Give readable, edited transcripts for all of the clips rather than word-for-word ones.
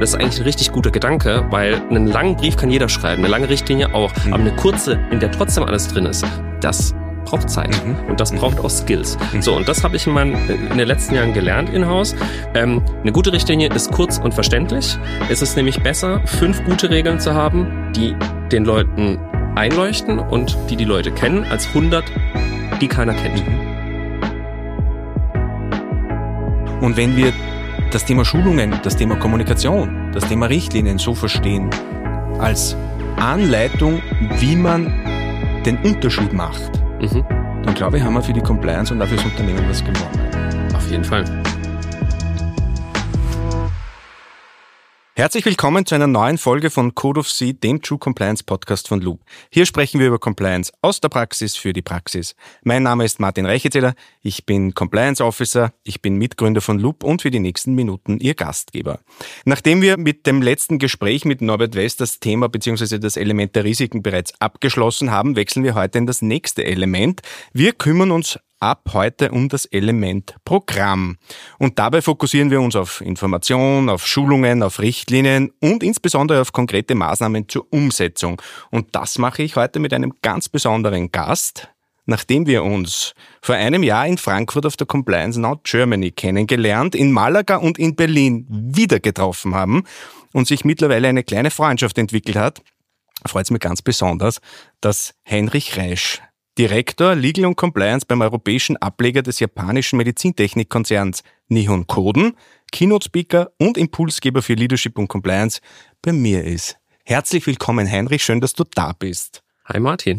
das ist eigentlich ein richtig guter Gedanke, weil einen langen Brief kann jeder schreiben, eine lange Richtlinie auch, aber eine kurze, in der trotzdem alles drin ist, das braucht Zeit und das braucht auch Skills. So, und das habe ich in den letzten Jahren gelernt in-house. Eine gute Richtlinie ist kurz und verständlich. Es ist nämlich besser, 5 gute Regeln zu haben, die den Leuten einleuchten und die Leute kennen, als 100, die keiner kennt. Und wenn wir das Thema Schulungen, das Thema Kommunikation, das Thema Richtlinien so verstehen, als Anleitung, wie man den Unterschied macht, dann glaube ich, haben wir für die Compliance und auch fürs Unternehmen was gewonnen. Auf jeden Fall. Herzlich willkommen zu einer neuen Folge von Code of C, dem True Compliance Podcast von Loop. Hier sprechen wir über Compliance aus der Praxis für die Praxis. Mein Name ist Martin Reichezeler, ich bin Compliance Officer, ich bin Mitgründer von Loop und für die nächsten Minuten Ihr Gastgeber. Nachdem wir mit dem letzten Gespräch mit Norbert West das Thema bzw. das Element der Risiken bereits abgeschlossen haben, wechseln wir heute in das nächste Element. Wir kümmern uns ab heute um das Element Programm. Und dabei fokussieren wir uns auf Information, auf Schulungen, auf Richtlinien und insbesondere auf konkrete Maßnahmen zur Umsetzung. Und das mache ich heute mit einem ganz besonderen Gast. Nachdem wir uns vor einem Jahr in Frankfurt auf der Compliance Now Germany kennengelernt, in Malaga und in Berlin wieder getroffen haben und sich mittlerweile eine kleine Freundschaft entwickelt hat, freut es mich ganz besonders, dass Heinrich Reisch, Direktor Legal und Compliance beim europäischen Ableger des japanischen Medizintechnikkonzerns Nihon Kohden, Keynote-Speaker und Impulsgeber für Leadership und Compliance bei mir ist. Herzlich willkommen, Heinrich, schön, dass du da bist. Hi Martin.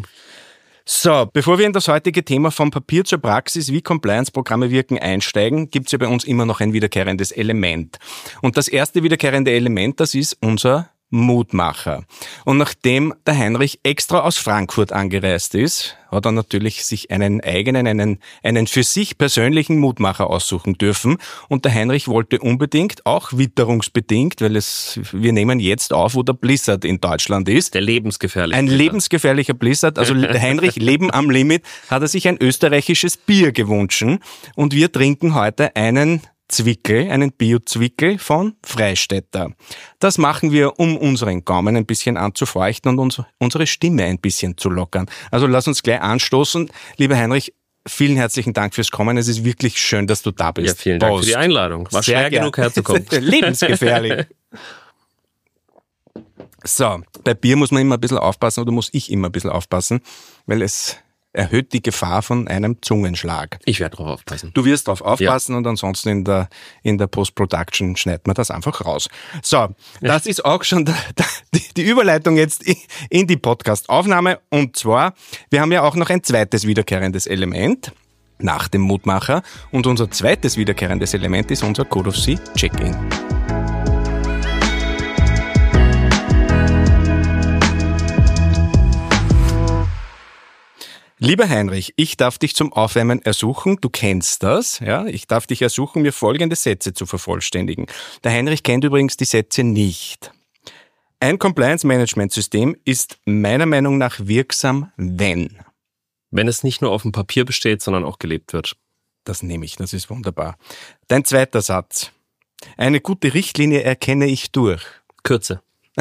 So, bevor wir in das heutige Thema vom Papier zur Praxis, wie Compliance-Programme wirken, einsteigen, gibt's ja bei uns immer noch ein wiederkehrendes Element. Und das erste wiederkehrende Element, das ist unser Mutmacher. Und nachdem der Heinrich extra aus Frankfurt angereist ist, hat er natürlich sich einen eigenen, einen für sich persönlichen Mutmacher aussuchen dürfen. Und der Heinrich wollte unbedingt, auch witterungsbedingt, weil wir nehmen jetzt auf, wo der Blizzard in Deutschland ist. Der lebensgefährliche Blizzard. Lebensgefährlicher Blizzard. Also der Heinrich, Leben am Limit, hat er sich ein österreichisches Bier gewünscht. Und wir trinken heute einen Bio-Zwickel von Freistädter. Das machen wir, um unseren Gaumen ein bisschen anzufeuchten und unsere Stimme ein bisschen zu lockern. Also lass uns gleich anstoßen. Lieber Heinrich, vielen herzlichen Dank fürs Kommen. Es ist wirklich schön, dass du da bist. Ja, vielen Dank für die Einladung. War schwer genug herzukommen. Lebensgefährlich. So, bei Bier muss man immer ein bisschen aufpassen oder muss ich immer ein bisschen aufpassen, weil es erhöht die Gefahr von einem Zungenschlag. Ich werde drauf aufpassen. Du wirst drauf aufpassen, ja. Und ansonsten in der Post-Production schneidet man das einfach raus. So, das ist auch schon die Überleitung jetzt in die Podcast-Aufnahme. Und zwar, wir haben ja auch noch ein zweites wiederkehrendes Element nach dem Mutmacher. Und unser zweites wiederkehrendes Element ist unser Code of C Check-in. Lieber Heinrich, ich darf dich zum Aufwärmen ersuchen, du kennst das, ja? Ich darf dich ersuchen, mir folgende Sätze zu vervollständigen. Der Heinrich kennt übrigens die Sätze nicht. Ein Compliance-Management-System ist meiner Meinung nach wirksam, wenn es nicht nur auf dem Papier besteht, sondern auch gelebt wird. Das nehme ich, das ist wunderbar. Dein zweiter Satz. Eine gute Richtlinie erkenne ich durch Kürze.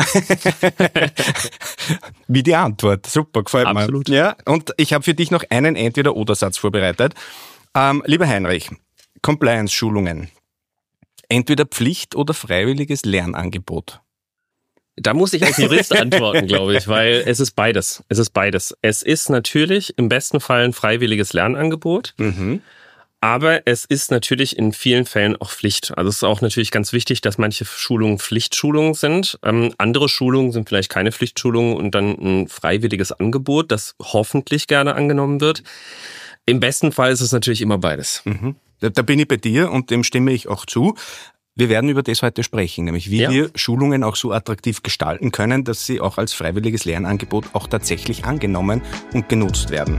Wie die Antwort. Super, gefällt mir. Absolut. Ja, und ich habe für dich noch einen Entweder-Oder-Satz vorbereitet. Lieber Heinrich, Compliance-Schulungen. Entweder Pflicht oder freiwilliges Lernangebot. Da muss ich als Jurist antworten, glaube ich, weil es ist beides. Es ist natürlich im besten Fall ein freiwilliges Lernangebot. Aber es ist natürlich in vielen Fällen auch Pflicht. Also es ist auch natürlich ganz wichtig, dass manche Schulungen Pflichtschulungen sind. Andere Schulungen sind vielleicht keine Pflichtschulungen und dann ein freiwilliges Angebot, das hoffentlich gerne angenommen wird. Im besten Fall ist es natürlich immer beides. Da bin ich bei dir und dem stimme ich auch zu. Wir werden über das heute sprechen, nämlich wie wir Schulungen auch so attraktiv gestalten können, dass sie auch als freiwilliges Lernangebot auch tatsächlich angenommen und genutzt werden.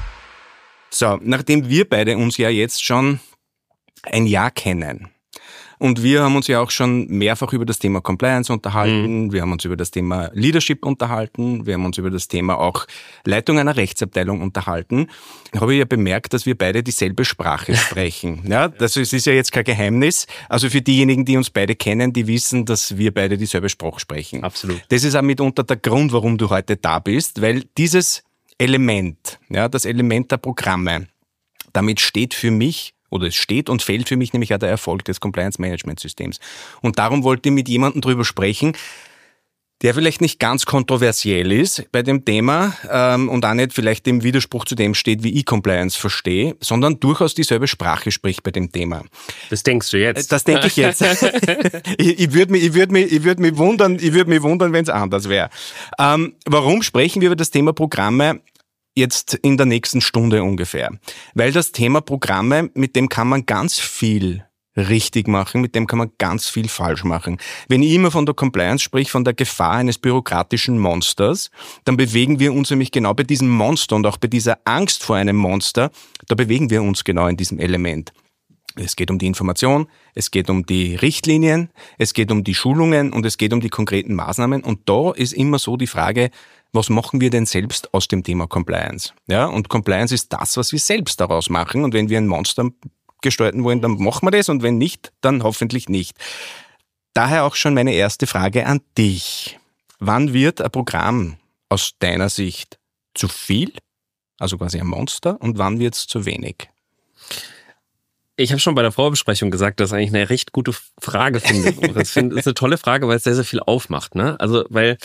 So, nachdem wir beide uns ja jetzt schon ein Jahr kennen, Und wir haben uns ja auch schon mehrfach über das Thema Compliance unterhalten. Wir haben uns über das Thema Leadership unterhalten. Wir haben uns über das Thema auch Leitung einer Rechtsabteilung unterhalten. Da habe ich ja bemerkt, dass wir beide dieselbe Sprache sprechen. Ja, das ist ja jetzt kein Geheimnis. Also für diejenigen, die uns beide kennen, die wissen, dass wir beide dieselbe Sprache sprechen. Absolut. Das ist auch mitunter der Grund, warum du heute da bist, weil dieses Element, ja, das Element der Programme, damit steht für mich, oder es steht und fällt für mich nämlich auch der Erfolg des Compliance-Management-Systems. Und darum wollte ich mit jemandem drüber sprechen, der vielleicht nicht ganz kontroversiell ist bei dem Thema und auch nicht vielleicht im Widerspruch zu dem steht, wie ich Compliance verstehe, sondern durchaus dieselbe Sprache spricht bei dem Thema. Das denkst du jetzt? Das denke ich jetzt. Ich würde mich wundern, wenn es anders wäre. Warum sprechen wir über das Thema Programme jetzt in der nächsten Stunde ungefähr? Weil das Thema Programme, mit dem kann man ganz viel richtig machen, mit dem kann man ganz viel falsch machen. Wenn ich immer von der Compliance sprich, von der Gefahr eines bürokratischen Monsters, dann bewegen wir uns nämlich genau bei diesem Monster und auch bei dieser Angst vor einem Monster, da bewegen wir uns genau in diesem Element. Es geht um die Information, es geht um die Richtlinien, es geht um die Schulungen und es geht um die konkreten Maßnahmen. Und da ist immer so die Frage, was machen wir denn selbst aus dem Thema Compliance? Ja, und Compliance ist das, was wir selbst daraus machen. Und wenn wir ein Monster gestalten wollen, dann machen wir das und wenn nicht, dann hoffentlich nicht. Daher auch schon meine erste Frage an dich. Wann wird ein Programm aus deiner Sicht zu viel, also quasi ein Monster, und wann wird es zu wenig? Ich habe schon bei der Vorbesprechung gesagt, das ist eigentlich eine recht gute Frage, finde ich. Das ist eine tolle Frage, weil es sehr, sehr viel aufmacht. Ne? Also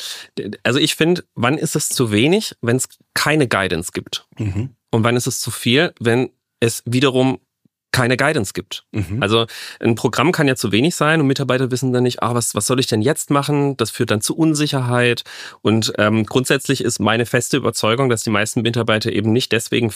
ich finde, wann ist es zu wenig, wenn es keine Guidance gibt? Und wann ist es zu viel, wenn es wiederum keine Guidance gibt. Also ein Programm kann ja zu wenig sein und Mitarbeiter wissen dann nicht, was soll ich denn jetzt machen? Das führt dann zu Unsicherheit. Und grundsätzlich ist meine feste Überzeugung, dass die meisten Mitarbeiter eben nicht deswegen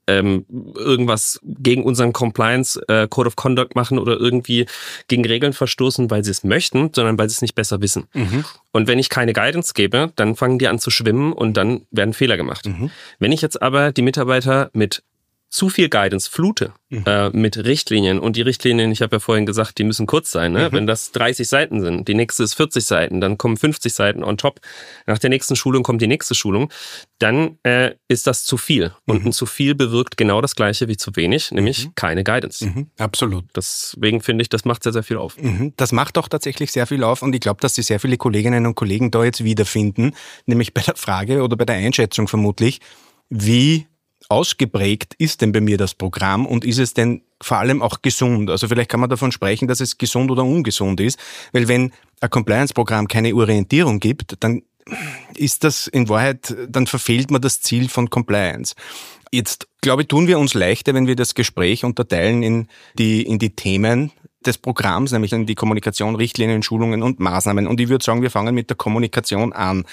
irgendwas gegen unseren Compliance Code of Conduct machen oder irgendwie gegen Regeln verstoßen, weil sie es möchten, sondern weil sie es nicht besser wissen. Und wenn ich keine Guidance gebe, dann fangen die an zu schwimmen und dann werden Fehler gemacht. Wenn ich jetzt aber die Mitarbeiter mit zu viel Guidance flute mit Richtlinien und die Richtlinien, ich habe ja vorhin gesagt, die müssen kurz sein. Ne? Wenn das 30 Seiten sind, die nächste ist 40 Seiten, dann kommen 50 Seiten on top. Nach der nächsten Schulung kommt die nächste Schulung. Dann ist das zu viel. Und ein zu viel bewirkt genau das Gleiche wie zu wenig, nämlich keine Guidance. Absolut. Deswegen finde ich, das macht sehr, sehr viel auf. Das macht auch tatsächlich sehr viel auf und ich glaube, dass sich sehr viele Kolleginnen und Kollegen da jetzt wiederfinden, nämlich bei der Frage oder bei der Einschätzung vermutlich, wie ausgeprägt ist denn bei mir das Programm und ist es denn vor allem auch gesund? Also vielleicht kann man davon sprechen, dass es gesund oder ungesund ist, weil wenn ein Compliance-Programm keine Orientierung gibt, dann ist das in Wahrheit, dann verfehlt man das Ziel von Compliance. Jetzt, glaube ich, tun wir uns leichter, wenn wir das Gespräch unterteilen in die Themen des Programms, nämlich in die Kommunikation, Richtlinien, Schulungen und Maßnahmen. Und ich würde sagen, wir fangen mit der Kommunikation an.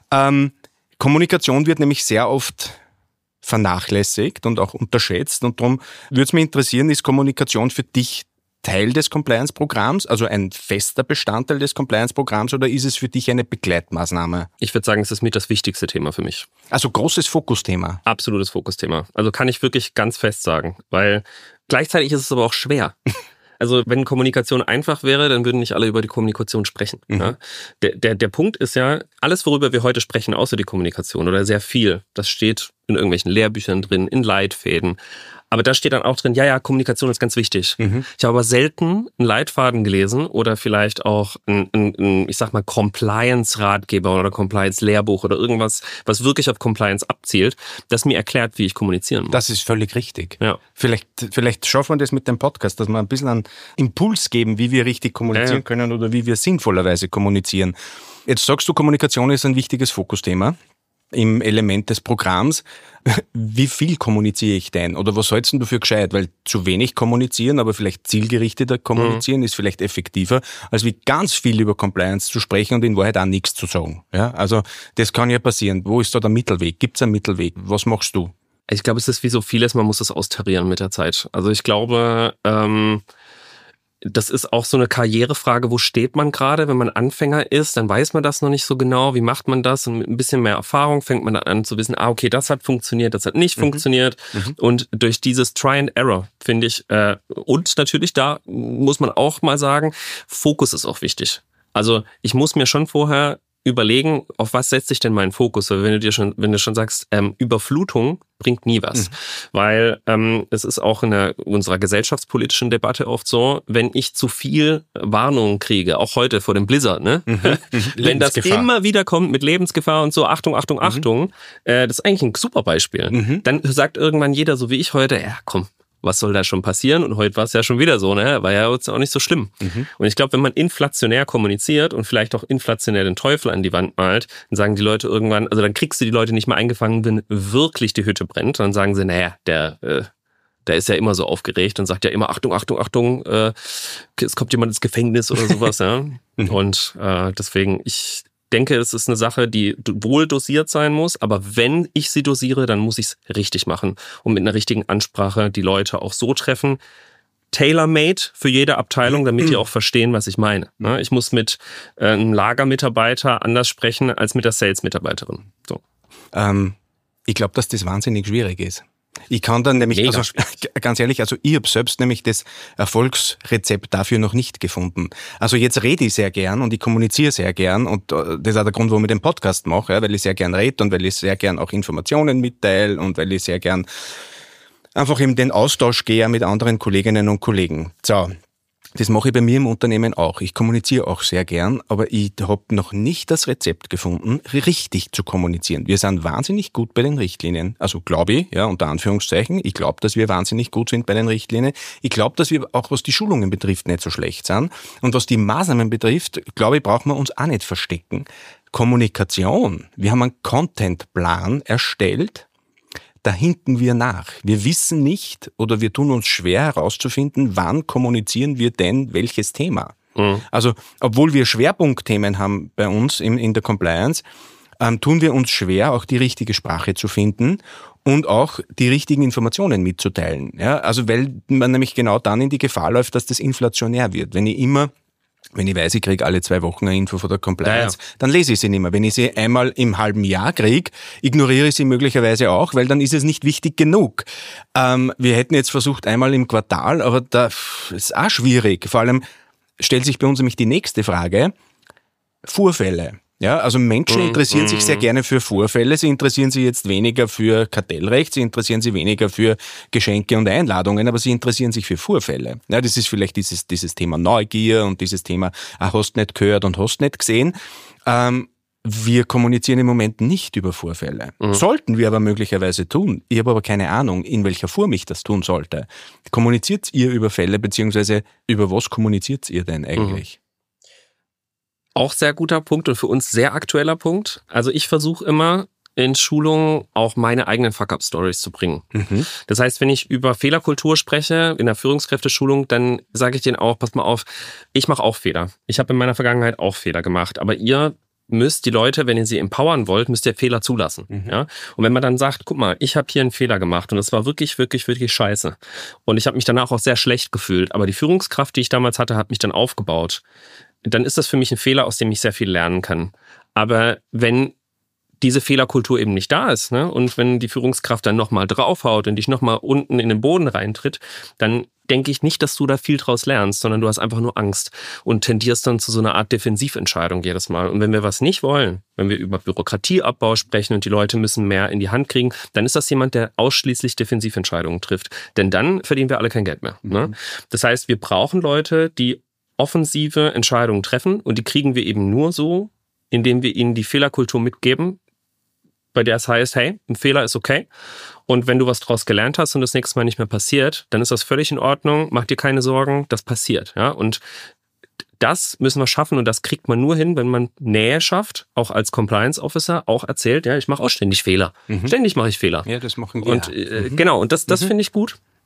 Kommunikation wird nämlich sehr oft vernachlässigt und auch unterschätzt. Und darum würde es mich interessieren, ist Kommunikation für dich Teil des Compliance-Programms, also ein fester Bestandteil des Compliance-Programms, oder ist es für dich eine Begleitmaßnahme? Ich würde sagen, es ist mit das wichtigste Thema für mich. Also großes Fokusthema. Absolutes Fokusthema. Also kann ich wirklich ganz fest sagen, weil gleichzeitig ist es aber auch schwer. Also wenn Kommunikation einfach wäre, dann würden nicht alle über die Kommunikation sprechen. Ja? Der Punkt ist ja, alles, worüber wir heute sprechen, außer die Kommunikation oder sehr viel, das steht in irgendwelchen Lehrbüchern drin, in Leitfäden. Aber da steht dann auch drin, ja, Kommunikation ist ganz wichtig. Ich habe aber selten einen Leitfaden gelesen oder vielleicht auch ein Compliance-Ratgeber oder Compliance-Lehrbuch oder irgendwas, was wirklich auf Compliance abzielt, das mir erklärt, wie ich kommunizieren muss. Das ist völlig richtig. Ja. Vielleicht schaffen wir das mit dem Podcast, dass wir ein bisschen einen Impuls geben, wie wir richtig kommunizieren können oder wie wir sinnvollerweise kommunizieren. Jetzt sagst du, Kommunikation ist ein wichtiges Fokusthema im Element des Programms. Wie viel kommuniziere ich denn? Oder was hältst du für gescheit? Weil zu wenig kommunizieren, aber vielleicht zielgerichteter kommunizieren ist vielleicht effektiver, als wie ganz viel über Compliance zu sprechen und in Wahrheit auch nichts zu sagen. Ja, also das kann ja passieren. Wo ist da der Mittelweg? Gibt es einen Mittelweg? Was machst du? Ich glaube, es ist wie so vieles, man muss es austarieren mit der Zeit. Also ich glaube, das ist auch so eine Karrierefrage, wo steht man gerade? Wenn man Anfänger ist, dann weiß man das noch nicht so genau. Wie macht man das? Und mit ein bisschen mehr Erfahrung fängt man dann an zu wissen, okay, das hat funktioniert, das hat nicht funktioniert. Und durch dieses Try and Error, finde ich, und natürlich da muss man auch mal sagen, Fokus ist auch wichtig. Also ich muss mir schon vorher überlegen, auf was setzt sich denn mein Fokus? Weil wenn du schon sagst, Überflutung bringt nie was. Weil es ist auch in unserer gesellschaftspolitischen Debatte oft so, wenn ich zu viel Warnungen kriege, auch heute vor dem Blizzard, ne? Wenn das immer wieder kommt mit Lebensgefahr und so, Achtung, Achtung, Achtung, das ist eigentlich ein super Beispiel. Dann sagt irgendwann jeder, so wie ich heute, ja komm, was soll da schon passieren? Und heute war es ja schon wieder so, ne? War ja jetzt auch nicht so schlimm. Und ich glaube, wenn man inflationär kommuniziert und vielleicht auch inflationär den Teufel an die Wand malt, dann sagen die Leute irgendwann, also dann kriegst du die Leute nicht mehr eingefangen, wenn wirklich die Hütte brennt. Dann sagen sie, naja, der ist ja immer so aufgeregt und sagt ja immer, Achtung, Achtung, Achtung, es kommt jemand ins Gefängnis oder sowas. Ja? Und deswegen, ich denke, es ist eine Sache, die wohl dosiert sein muss, aber wenn ich sie dosiere, dann muss ich es richtig machen und mit einer richtigen Ansprache die Leute auch so treffen, tailor-made für jede Abteilung, damit die auch verstehen, was ich meine. Ich muss mit einem Lagermitarbeiter anders sprechen als mit der Sales-Mitarbeiterin. So. Ich glaube, dass das wahnsinnig schwierig ist. Ich kann dann nämlich, also, ganz ehrlich, also ich habe selbst nämlich das Erfolgsrezept dafür noch nicht gefunden. Also jetzt rede ich sehr gern und ich kommuniziere sehr gern und das ist auch der Grund, warum ich den Podcast mache, ja, weil ich sehr gern rede und weil ich sehr gern auch Informationen mitteile und weil ich sehr gern einfach in den Austausch gehe mit anderen Kolleginnen und Kollegen. So. Das mache ich bei mir im Unternehmen auch. Ich kommuniziere auch sehr gern, aber ich habe noch nicht das Rezept gefunden, richtig zu kommunizieren. Wir sind wahnsinnig gut bei den Richtlinien. Also glaube ich, ja, unter Anführungszeichen. Ich glaube, dass wir wahnsinnig gut sind bei den Richtlinien. Ich glaube, dass wir auch, was die Schulungen betrifft, nicht so schlecht sind. Und was die Maßnahmen betrifft, glaube ich, brauchen wir uns auch nicht verstecken. Kommunikation. Wir haben einen Contentplan erstellt. Da hinken wir nach. Wir wissen nicht oder wir tun uns schwer herauszufinden, wann kommunizieren wir denn welches Thema. Also, obwohl wir Schwerpunktthemen haben bei uns in der Compliance, tun wir uns schwer, auch die richtige Sprache zu finden und auch die richtigen Informationen mitzuteilen. Ja, also, weil man nämlich genau dann in die Gefahr läuft, dass das inflationär wird. Wenn ich weiß, ich kriege alle 2 Wochen eine Info von der Compliance, dann lese ich sie nicht mehr. Wenn ich sie einmal im halben Jahr kriege, ignoriere ich sie möglicherweise auch, weil dann ist es nicht wichtig genug. Wir hätten jetzt versucht, einmal im Quartal, aber das ist auch schwierig. Vor allem stellt sich bei uns nämlich die nächste Frage, Vorfälle. Ja, also Menschen interessieren sich sehr gerne für Vorfälle, sie interessieren sich jetzt weniger für Kartellrecht, sie interessieren sich weniger für Geschenke und Einladungen, aber sie interessieren sich für Vorfälle. Ja, das ist vielleicht dieses Thema Neugier und dieses Thema, hast nicht gehört und hast nicht gesehen. Wir kommunizieren im Moment nicht über Vorfälle. Sollten wir aber möglicherweise tun. Ich habe aber keine Ahnung, in welcher Form ich das tun sollte. Kommuniziert ihr über Fälle, beziehungsweise über was kommuniziert ihr denn eigentlich? Auch sehr guter Punkt und für uns sehr aktueller Punkt. Also ich versuche immer in Schulungen auch meine eigenen Fuck-Up-Stories zu bringen. Das heißt, wenn ich über Fehlerkultur spreche in der Führungskräfteschulung, dann sage ich denen auch, pass mal auf, ich mache auch Fehler. Ich habe in meiner Vergangenheit auch Fehler gemacht, aber ihr müsst die Leute, wenn ihr sie empowern wollt, müsst ihr Fehler zulassen. Ja? Und wenn man dann sagt, guck mal, ich habe hier einen Fehler gemacht und das war wirklich, wirklich, wirklich scheiße. Und ich habe mich danach auch sehr schlecht gefühlt, aber die Führungskraft, die ich damals hatte, hat mich dann aufgebaut. Dann ist das für mich ein Fehler, aus dem ich sehr viel lernen kann. Aber wenn diese Fehlerkultur eben nicht da ist, ne, und wenn die Führungskraft dann nochmal draufhaut und dich nochmal unten in den Boden reintritt, dann denke ich nicht, dass du da viel draus lernst, sondern du hast einfach nur Angst und tendierst dann zu so einer Art Defensiventscheidung jedes Mal. Und wenn wir was nicht wollen, wenn wir über Bürokratieabbau sprechen und die Leute müssen mehr in die Hand kriegen, dann ist das jemand, der ausschließlich Defensiventscheidungen trifft. Denn dann verdienen wir alle kein Geld mehr. Ne? Das heißt, wir brauchen Leute, die offensive Entscheidungen treffen und die kriegen wir eben nur so, indem wir ihnen die Fehlerkultur mitgeben, bei der es heißt, hey, ein Fehler ist okay und wenn du was draus gelernt hast und das nächste Mal nicht mehr passiert, dann ist das völlig in Ordnung, mach dir keine Sorgen, das passiert. Ja? Und das müssen wir schaffen und das kriegt man nur hin, wenn man Nähe schafft, auch als Compliance Officer, auch erzählt, ja, ich mache auch ständig Fehler. Ständig mache ich Fehler. Ja, das machen wir. Und genau, und das finde ich gut.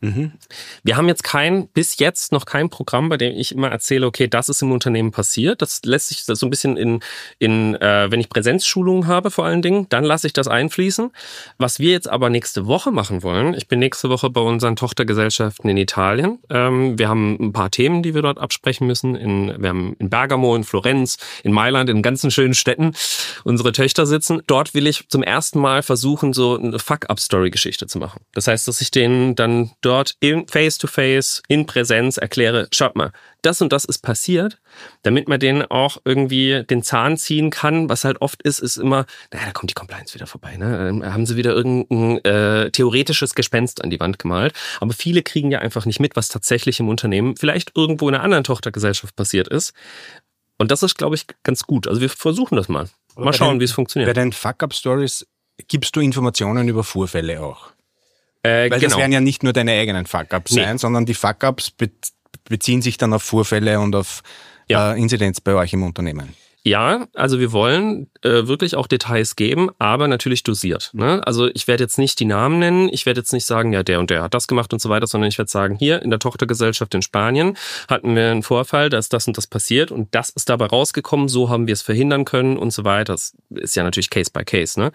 Wir haben jetzt bis jetzt noch kein Programm, bei dem ich immer erzähle, okay, das ist im Unternehmen passiert. Das lässt sich so ein bisschen wenn ich Präsenzschulungen habe vor allen Dingen, dann lasse ich das einfließen. Was wir jetzt aber nächste Woche machen wollen, ich bin nächste Woche bei unseren Tochtergesellschaften in Italien. Wir haben ein paar Themen, die wir dort absprechen müssen. Wir haben in Bergamo, in Florenz, in Mailand, in ganzen schönen Städten unsere Töchter sitzen. Dort will ich zum ersten Mal versuchen, so eine Fuck-up-Story-Geschichte zu machen. Das heißt, dass ich denen dann dort face-to-face, in Präsenz erkläre, schaut mal, das und das ist passiert, damit man denen auch irgendwie den Zahn ziehen kann. Was halt oft ist immer, naja, da kommt die Compliance wieder vorbei. Ne? Dann haben sie wieder irgendein theoretisches Gespenst an die Wand gemalt. Aber viele kriegen ja einfach nicht mit, was tatsächlich im Unternehmen vielleicht irgendwo in einer anderen Tochtergesellschaft passiert ist. Und das ist, glaube ich, ganz gut. Also wir versuchen das mal. Mal schauen, wie es funktioniert. Bei den Fuck-Up-Stories gibst du Informationen über Vorfälle auch. Weil genau. Das werden ja nicht nur deine eigenen Fuck-Ups sein, sondern die Fuck-Ups beziehen sich dann auf Vorfälle und auf Inzidenz bei euch im Unternehmen. Ja, also wir wollen wirklich auch Details geben, aber natürlich dosiert. Ne? Also ich werde jetzt nicht die Namen nennen, ich werde jetzt nicht sagen, ja, der und der hat das gemacht und so weiter, sondern ich werde sagen, hier in der Tochtergesellschaft in Spanien hatten wir einen Vorfall, da ist das und das passiert und das ist dabei rausgekommen, so haben wir es verhindern können und so weiter. Das ist ja natürlich Case by Case. Ne?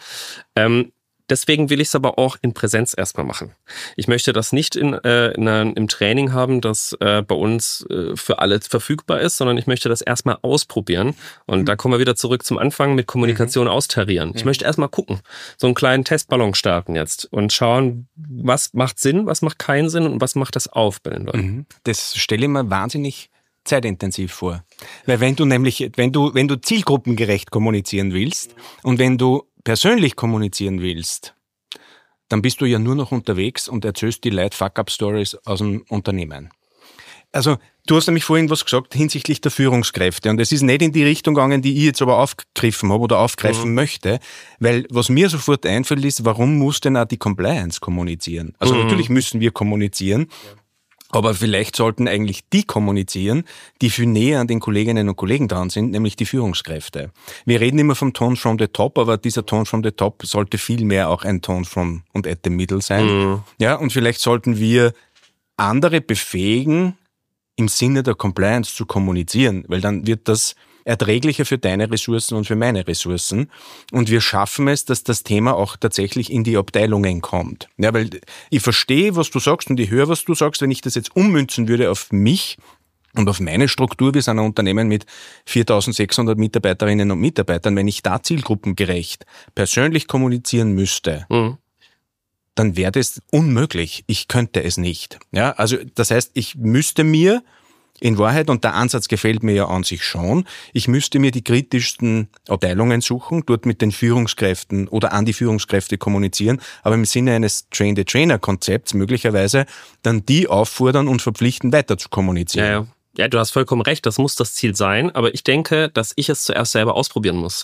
Deswegen will ich es aber auch in Präsenz erstmal machen. Ich möchte das nicht im Training haben, das bei uns für alle verfügbar ist, sondern ich möchte das erstmal ausprobieren. Und da kommen wir wieder zurück zum Anfang mit Kommunikation austarieren. Ich möchte erstmal gucken, so einen kleinen Testballon starten jetzt und schauen, was macht Sinn, was macht keinen Sinn und was macht das auf bei den Leuten. Das stelle ich mir wahnsinnig zeitintensiv vor. Weil wenn du zielgruppengerecht kommunizieren willst und wenn du persönlich kommunizieren willst, dann bist du ja nur noch unterwegs und erzählst die Leute Fuck-Up-Stories aus dem Unternehmen. Also, du hast nämlich vorhin was gesagt hinsichtlich der Führungskräfte und es ist nicht in die Richtung gegangen, die ich jetzt aber aufgegriffen habe oder aufgreifen möchte, weil was mir sofort einfällt ist, warum muss denn auch die Compliance kommunizieren? Also natürlich müssen wir kommunizieren, aber vielleicht sollten eigentlich die kommunizieren, die viel näher an den Kolleginnen und Kollegen dran sind, nämlich die Führungskräfte. Wir reden immer vom Tone from the top, aber dieser Tone from the top sollte viel mehr auch ein Tone from und at the middle sein. Ja, und vielleicht sollten wir andere befähigen, im Sinne der Compliance zu kommunizieren, weil dann wird das erträglicher für deine Ressourcen und für meine Ressourcen. Und wir schaffen es, dass das Thema auch tatsächlich in die Abteilungen kommt. Ja, weil ich verstehe, was du sagst und ich höre, was du sagst. Wenn ich das jetzt ummünzen würde auf mich und auf meine Struktur, wir sind ein Unternehmen mit 4.600 Mitarbeiterinnen und Mitarbeitern, wenn ich da zielgruppengerecht persönlich kommunizieren müsste, dann wäre das unmöglich. Ich könnte es nicht. Ja, also das heißt, ich müsste mir in Wahrheit, und der Ansatz gefällt mir ja an sich schon, ich müsste mir die kritischsten Abteilungen suchen, dort mit den Führungskräften oder an die Führungskräfte kommunizieren, aber im Sinne eines Train-the-Trainer-Konzepts möglicherweise dann die auffordern und verpflichten, weiter zu kommunizieren. Ja, du hast vollkommen recht, das muss das Ziel sein, aber ich denke, dass ich es zuerst selber ausprobieren muss.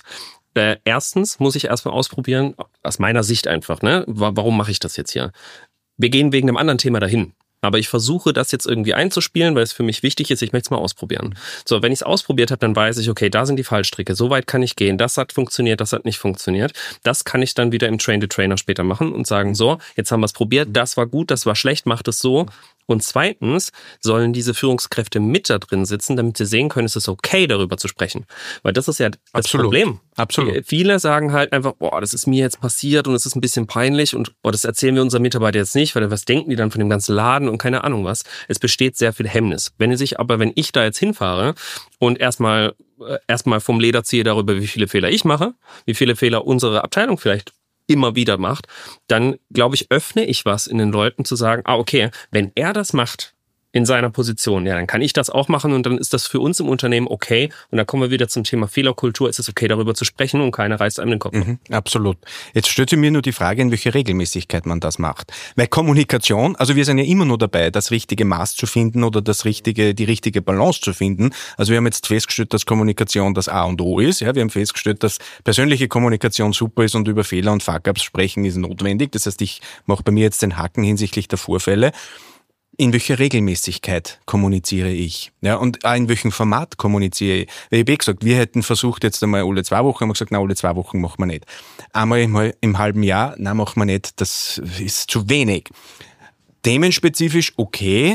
Erstens muss ich erstmal ausprobieren, aus meiner Sicht einfach, ne? Warum mache ich das jetzt hier? Wir gehen wegen einem anderen Thema dahin. Aber ich versuche, das jetzt irgendwie einzuspielen, weil es für mich wichtig ist, ich möchte es mal ausprobieren. So, wenn ich es ausprobiert habe, dann weiß ich, okay, da sind die Fallstricke, so weit kann ich gehen, das hat funktioniert, das hat nicht funktioniert. Das kann ich dann wieder im Train-the-Trainer später machen und sagen, so, jetzt haben wir es probiert, das war gut, das war schlecht, macht es so. Und zweitens sollen diese Führungskräfte mit da drin sitzen, damit sie sehen können, es ist okay, darüber zu sprechen. Weil das ist ja das Problem. Absolut. Viele sagen halt einfach, boah, das ist mir jetzt passiert und es ist ein bisschen peinlich und das erzählen wir unseren Mitarbeitern jetzt nicht, weil was denken die dann von dem ganzen Laden und keine Ahnung was. Es besteht sehr viel Hemmnis. Wenn ich da jetzt hinfahre und erstmal vom Leder ziehe darüber, wie viele Fehler ich mache, wie viele Fehler unsere Abteilung vielleicht immer wieder macht, dann, glaube ich, öffne ich was in den Leuten zu sagen, okay, wenn er das macht in seiner Position, ja, dann kann ich das auch machen und dann ist das für uns im Unternehmen okay. Und dann kommen wir wieder zum Thema Fehlerkultur. Ist es okay, darüber zu sprechen und keiner reißt einem den Kopf. Absolut. Jetzt stellt sich mir nur die Frage, in welcher Regelmäßigkeit man das macht. Weil Kommunikation, also wir sind ja immer nur dabei, das richtige Maß zu finden oder die richtige Balance zu finden. Also wir haben jetzt festgestellt, dass Kommunikation das A und O ist. Ja, wir haben festgestellt, dass persönliche Kommunikation super ist und über Fehler und Fuck-Ups sprechen ist notwendig. Das heißt, ich mache bei mir jetzt den Haken hinsichtlich der Vorfälle. In welcher Regelmäßigkeit kommuniziere ich? Ja, und auch in welchem Format kommuniziere ich? Weil ich habe gesagt, wir hätten versucht jetzt einmal alle 2 Wochen, haben wir gesagt, nein, alle 2 Wochen machen wir nicht. Einmal im halben Jahr, nein, machen wir nicht, das ist zu wenig. themenspezifisch okay.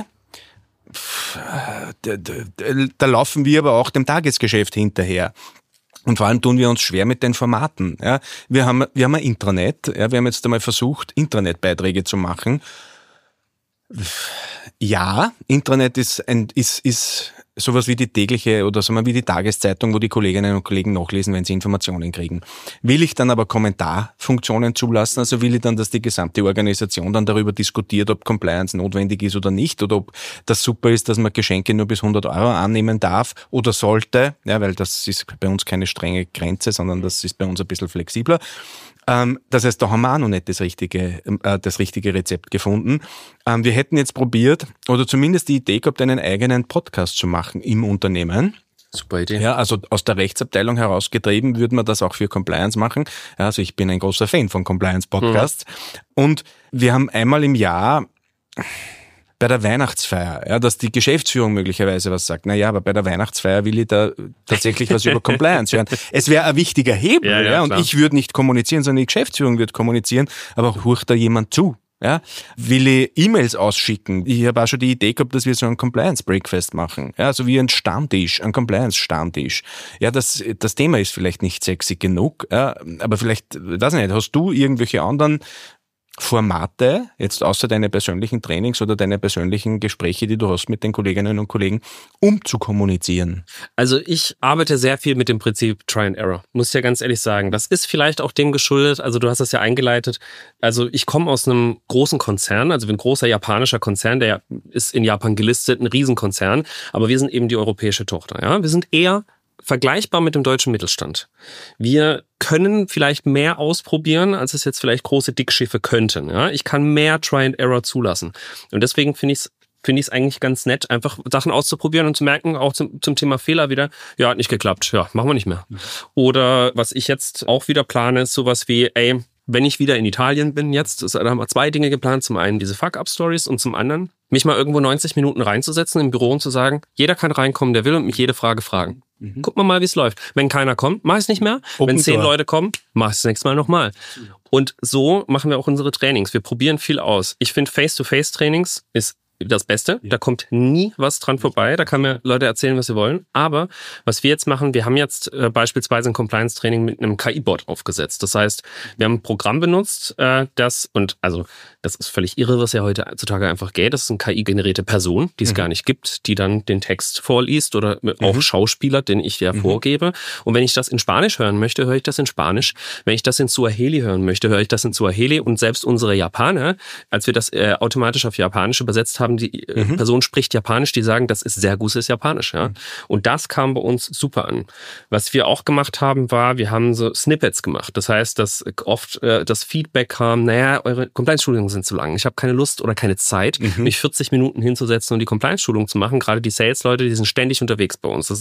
Da laufen wir aber auch dem Tagesgeschäft hinterher. Und vor allem tun wir uns schwer mit den Formaten. Ja. Wir haben ein Intranet. Ja. Wir haben jetzt einmal versucht, Intranetbeiträge zu machen. Ja, Intranet ist sowas wie die tägliche oder sagen wir wie die Tageszeitung, wo die Kolleginnen und Kollegen nachlesen, wenn sie Informationen kriegen. Will ich dann aber Kommentarfunktionen zulassen, also will ich dann, dass die gesamte Organisation dann darüber diskutiert, ob Compliance notwendig ist oder nicht, oder ob das super ist, dass man Geschenke nur bis 100 Euro annehmen darf oder sollte, ja, weil das ist bei uns keine strenge Grenze, sondern das ist bei uns ein bisschen flexibler. Das heißt, da haben wir auch noch nicht das richtige Rezept gefunden. Wir hätten jetzt probiert, oder zumindest die Idee gehabt, einen eigenen Podcast zu machen im Unternehmen. Super Idee. Ja, also aus der Rechtsabteilung herausgetrieben würden wir das auch für Compliance machen. Ja, also ich bin ein großer Fan von Compliance-Podcasts. Und wir haben einmal im Jahr bei der Weihnachtsfeier, ja, dass die Geschäftsführung möglicherweise was sagt. Naja, aber bei der Weihnachtsfeier will ich da tatsächlich was über Compliance hören. Es wäre ein wichtiger Hebel, ja, und ich würde nicht kommunizieren, sondern die Geschäftsführung würde kommunizieren, aber hört da jemand zu? Ja, will ich E-Mails ausschicken? Ich habe auch schon die Idee gehabt, dass wir so ein Compliance-Breakfast machen. Ja, so wie ein Stammtisch, ein Compliance-Stammtisch. Ja, das Thema ist vielleicht nicht sexy genug, ja, aber vielleicht, weiß ich nicht, hast du irgendwelche anderen Formate, jetzt außer deine persönlichen Trainings oder deine persönlichen Gespräche, die du hast mit den Kolleginnen und Kollegen, um zu kommunizieren? Also ich arbeite sehr viel mit dem Prinzip Try and Error, muss ich ja ganz ehrlich sagen. Das ist vielleicht auch dem geschuldet, also du hast das ja eingeleitet, also ich komme aus einem großen Konzern, also ein großer japanischer Konzern, der ist in Japan gelistet, ein Riesenkonzern, aber wir sind eben die europäische Tochter. Ja? Wir sind eher vergleichbar mit dem deutschen Mittelstand. Wir können vielleicht mehr ausprobieren, als es jetzt vielleicht große Dickschiffe könnten. Ja? Ich kann mehr Try and Error zulassen. Und deswegen finde ich es eigentlich ganz nett, einfach Sachen auszuprobieren und zu merken, auch zum Thema Fehler wieder, ja, hat nicht geklappt, ja, machen wir nicht mehr. Oder was ich jetzt auch wieder plane, ist sowas wie, wenn ich wieder in Italien bin jetzt, da haben wir 2 Dinge geplant. Zum einen diese Fuck-Up-Stories und zum anderen, mich mal irgendwo 90 Minuten reinzusetzen im Büro und zu sagen, jeder kann reinkommen, der will und mich jede Frage fragen. Gucken wir mal, wie es läuft. Wenn keiner kommt, mach ich es nicht mehr. Wenn 10 Leute kommen, mach ich es nächstes Mal nochmal. Und so machen wir auch unsere Trainings. Wir probieren viel aus. Ich finde, Face-to-Face-Trainings ist das Beste. Da kommt nie was dran vorbei. Da kann mir Leute erzählen, was sie wollen. Aber was wir jetzt machen, wir haben jetzt beispielsweise ein Compliance-Training mit einem KI-Bot aufgesetzt. Das heißt, wir haben ein Programm benutzt, das ist völlig irre, was ja heutzutage einfach geht. Das ist eine KI-generierte Person, die es gar nicht gibt, die dann den Text vorliest oder auch Schauspieler, den ich ja vorgebe. Und wenn ich das in Spanisch hören möchte, höre ich das in Spanisch. Wenn ich das in Suaheli hören möchte, höre ich das in Suaheli. Und selbst unsere Japaner, als wir das automatisch auf Japanisch übersetzt haben, die Person spricht Japanisch, die sagen, das ist sehr gutes Japanisch. Ja? Und das kam bei uns super an. Was wir auch gemacht haben, war, wir haben so Snippets gemacht. Das heißt, dass oft das Feedback kam, naja, eure Compliance-Schulungen sind zu lang. Ich habe keine Lust oder keine Zeit, mich 40 Minuten hinzusetzen und die Compliance-Schulung zu machen. Gerade die Sales-Leute, die sind ständig unterwegs bei uns.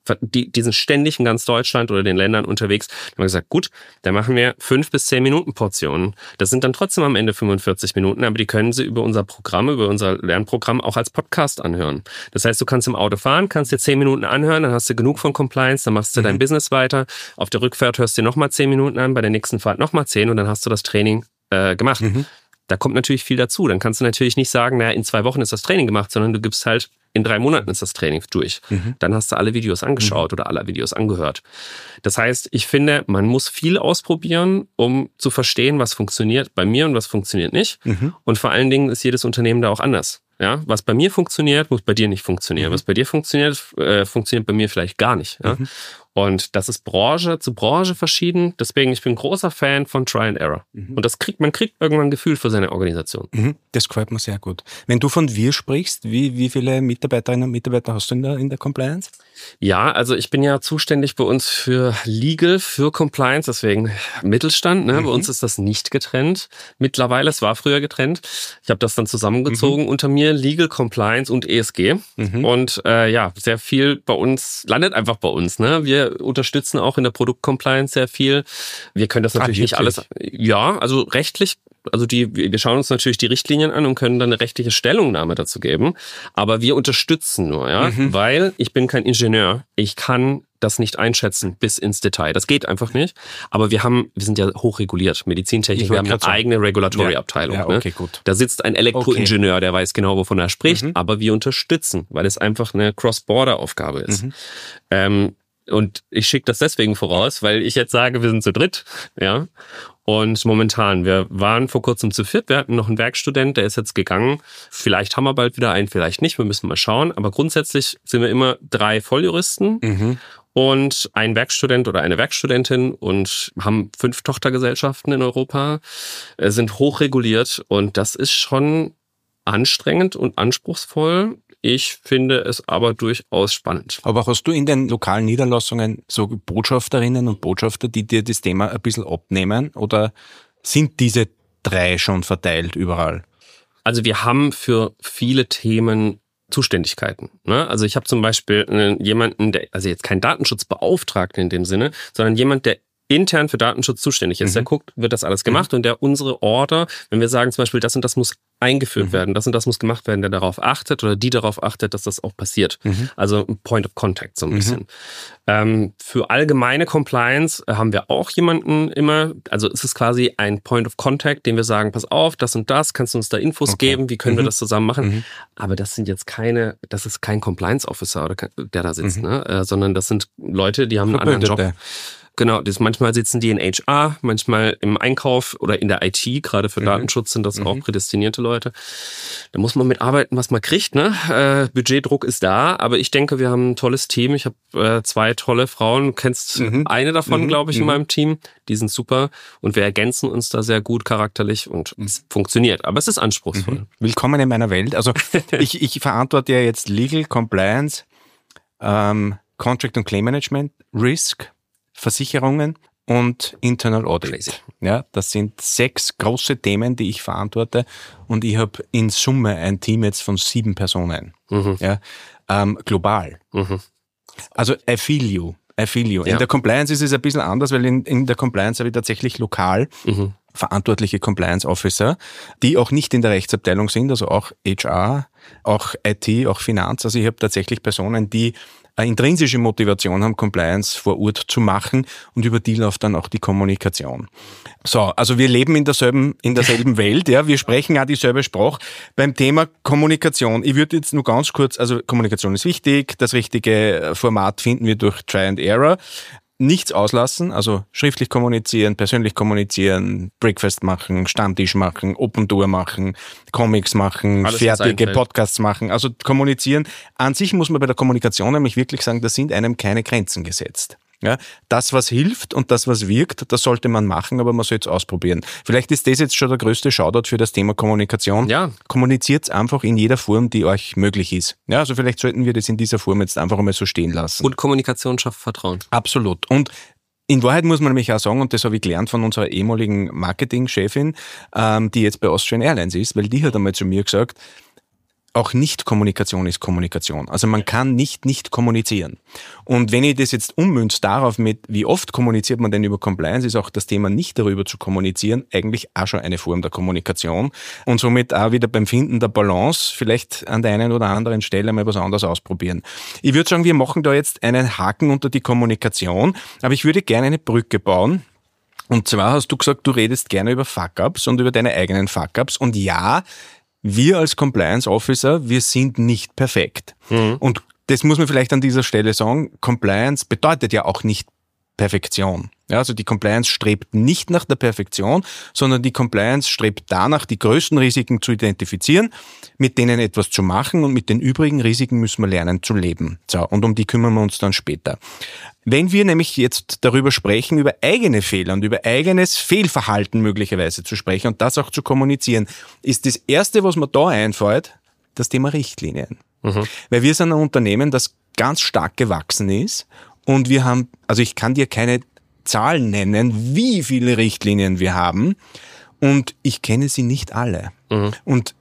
Die sind ständig in ganz Deutschland oder den Ländern unterwegs. Da haben wir gesagt, gut, dann machen wir 5 bis 10 Minuten Portionen. Das sind dann trotzdem am Ende 45 Minuten, aber die können sie über unser Programm, über unser Lernprogramm auch als Podcast anhören. Das heißt, du kannst im Auto fahren, kannst dir 10 Minuten anhören, dann hast du genug von Compliance, dann machst du dein Business weiter. Auf der Rückfahrt hörst du dir nochmal 10 Minuten an, bei der nächsten Fahrt nochmal 10 und dann hast du das Training gemacht. Da kommt natürlich viel dazu. Dann kannst du natürlich nicht sagen, naja, in 2 Wochen ist das Training gemacht, sondern du gibst halt, in 3 Monaten ist das Training durch. Dann hast du alle Videos angeschaut oder alle Videos angehört. Das heißt, ich finde, man muss viel ausprobieren, um zu verstehen, was funktioniert bei mir und was funktioniert nicht. Und vor allen Dingen ist jedes Unternehmen da auch anders. Ja, was bei mir funktioniert, muss bei dir nicht funktionieren. Was bei dir funktioniert, funktioniert bei mir vielleicht gar nicht. Ja? Und das ist Branche zu Branche verschieden. Deswegen, ich bin großer Fan von Try and Error. Und man kriegt irgendwann ein Gefühl für seine Organisation. Das gefällt mir sehr gut. Wenn du von wir sprichst, wie viele Mitarbeiterinnen und Mitarbeiter hast du in der Compliance? Ja, also ich bin ja zuständig bei uns für Legal, für Compliance, deswegen Mittelstand. Ne? Bei uns ist das nicht getrennt. Mittlerweile, es war früher getrennt. Ich habe das dann zusammengezogen unter mir, Legal, Compliance und ESG. Und sehr viel bei uns, landet einfach bei uns. Ne? Wir unterstützen auch in der Produktcompliance sehr viel. Wir können das natürlich nicht alles. Ja, also rechtlich. Also wir schauen uns natürlich die Richtlinien an und können dann eine rechtliche Stellungnahme dazu geben. Aber wir unterstützen nur, ja, weil ich bin kein Ingenieur. Ich kann das nicht einschätzen bis ins Detail. Das geht einfach nicht. Aber wir sind ja hochreguliert. Medizintechnik, wir haben eine eigene Regulatory-Abteilung. Ja, okay, gut. Da sitzt ein Elektroingenieur, der weiß genau, wovon er spricht, aber wir unterstützen, weil es einfach eine Cross-Border-Aufgabe ist. Und ich schicke das deswegen voraus, weil ich jetzt sage, wir sind zu dritt, ja. Und momentan, wir waren vor kurzem zu viert, wir hatten noch einen Werkstudent, der ist jetzt gegangen. Vielleicht haben wir bald wieder einen, vielleicht nicht, wir müssen mal schauen. Aber grundsätzlich sind wir immer 3 Volljuristen und ein Werkstudent oder eine Werkstudentin und haben 5 Tochtergesellschaften in Europa, sind hochreguliert und das ist schon anstrengend und anspruchsvoll. Ich finde es aber durchaus spannend. Aber hast du in den lokalen Niederlassungen so Botschafterinnen und Botschafter, die dir das Thema ein bisschen abnehmen? Oder sind diese 3 schon verteilt überall? Also wir haben für viele Themen Zuständigkeiten. Ne? Also ich habe zum Beispiel jemanden, also jetzt kein Datenschutzbeauftragten in dem Sinne, sondern jemand, der intern für Datenschutz zuständig ist. Der guckt, wird das alles gemacht und der unsere Order, wenn wir sagen zum Beispiel, das und das muss eingeführt werden, das und das muss gemacht werden, der darauf achtet oder die darauf achtet, dass das auch passiert. Also ein Point of Contact so ein bisschen. Für allgemeine Compliance haben wir auch jemanden immer, also es ist quasi ein Point of Contact, dem wir sagen, pass auf, das und das, kannst du uns da Infos geben, wie können wir das zusammen machen? Aber das sind jetzt das ist kein Compliance Officer, oder der da sitzt, ne? Sondern das sind Leute, die haben einen anderen Job. Genau, manchmal sitzen die in HR, manchmal im Einkauf oder in der IT, gerade für Datenschutz sind das auch prädestinierte Leute. Da muss man mitarbeiten, was man kriegt, ne? Budgetdruck ist da, aber ich denke, wir haben ein tolles Team. Ich habe 2 tolle Frauen, du kennst eine davon, glaube ich, in meinem Team. Die sind super und wir ergänzen uns da sehr gut charakterlich und es funktioniert, aber es ist anspruchsvoll. Willkommen in meiner Welt. Also ich verantworte ja jetzt Legal, Compliance, Contract und Claim Management, Risk, Versicherungen und Internal Audit. Crazy. Ja, das sind 6 große Themen, die ich verantworte und ich habe in Summe ein Team jetzt von 7 Personen. Ja, global. Also I feel you. Ja. In der Compliance ist es ein bisschen anders, weil in der Compliance habe ich tatsächlich lokal verantwortliche Compliance Officer, die auch nicht in der Rechtsabteilung sind, also auch HR, auch IT, auch Finanz. Also ich habe tatsächlich Personen, die eine intrinsische Motivation haben, Compliance vor Ort zu machen und über die läuft dann auch die Kommunikation. So, also wir leben in derselben Welt, ja, wir sprechen auch dieselbe Sprache. Beim Thema Kommunikation, ich würde jetzt nur ganz kurz, also Kommunikation ist wichtig, das richtige Format finden wir durch Try and Error. Nichts auslassen, also schriftlich kommunizieren, persönlich kommunizieren, Breakfast machen, Stammtisch machen, Open Door machen, Comics machen, alles fertige Podcasts machen, also kommunizieren. An sich muss man bei der Kommunikation nämlich wirklich sagen, da sind einem keine Grenzen gesetzt. Ja, das, was hilft und das, was wirkt, das sollte man machen, aber man soll es ausprobieren. Vielleicht ist das jetzt schon der größte Shoutout für das Thema Kommunikation. Ja. Kommuniziert einfach in jeder Form, die euch möglich ist. Ja, also vielleicht sollten wir das in dieser Form jetzt einfach einmal so stehen lassen. Und Kommunikation schafft Vertrauen. Absolut. Und in Wahrheit muss man nämlich auch sagen, und das habe ich gelernt von unserer ehemaligen Marketingchefin, die jetzt bei Austrian Airlines ist, weil die hat einmal zu mir gesagt, auch Nicht-Kommunikation ist Kommunikation. Also man kann nicht kommunizieren. Und wenn ich das jetzt ummünze darauf mit, wie oft kommuniziert man denn über Compliance, ist auch das Thema nicht darüber zu kommunizieren eigentlich auch schon eine Form der Kommunikation. Und somit auch wieder beim Finden der Balance vielleicht an der einen oder anderen Stelle mal was anderes ausprobieren. Ich würde sagen, wir machen da jetzt einen Haken unter die Kommunikation, aber ich würde gerne eine Brücke bauen. Und zwar hast du gesagt, du redest gerne über Fuck-Ups und über deine eigenen Fuck-Ups. Und ja, wir als Compliance Officer, wir sind nicht perfekt. Und das muss man vielleicht an dieser Stelle sagen, Compliance bedeutet ja auch nicht Perfektion. Ja, also die Compliance strebt nicht nach der Perfektion, sondern die Compliance strebt danach, die größten Risiken zu identifizieren, mit denen etwas zu machen und mit den übrigen Risiken müssen wir lernen zu leben. So, und um die kümmern wir uns dann später. Wenn wir nämlich jetzt darüber sprechen, über eigene Fehler und über eigenes Fehlverhalten möglicherweise zu sprechen und das auch zu kommunizieren, ist das Erste, was mir da einfällt, das Thema Richtlinien. Weil wir sind ein Unternehmen, das ganz stark gewachsen ist und wir haben, also ich kann dir keine Zahlen nennen, wie viele Richtlinien wir haben und ich kenne sie nicht alle. Und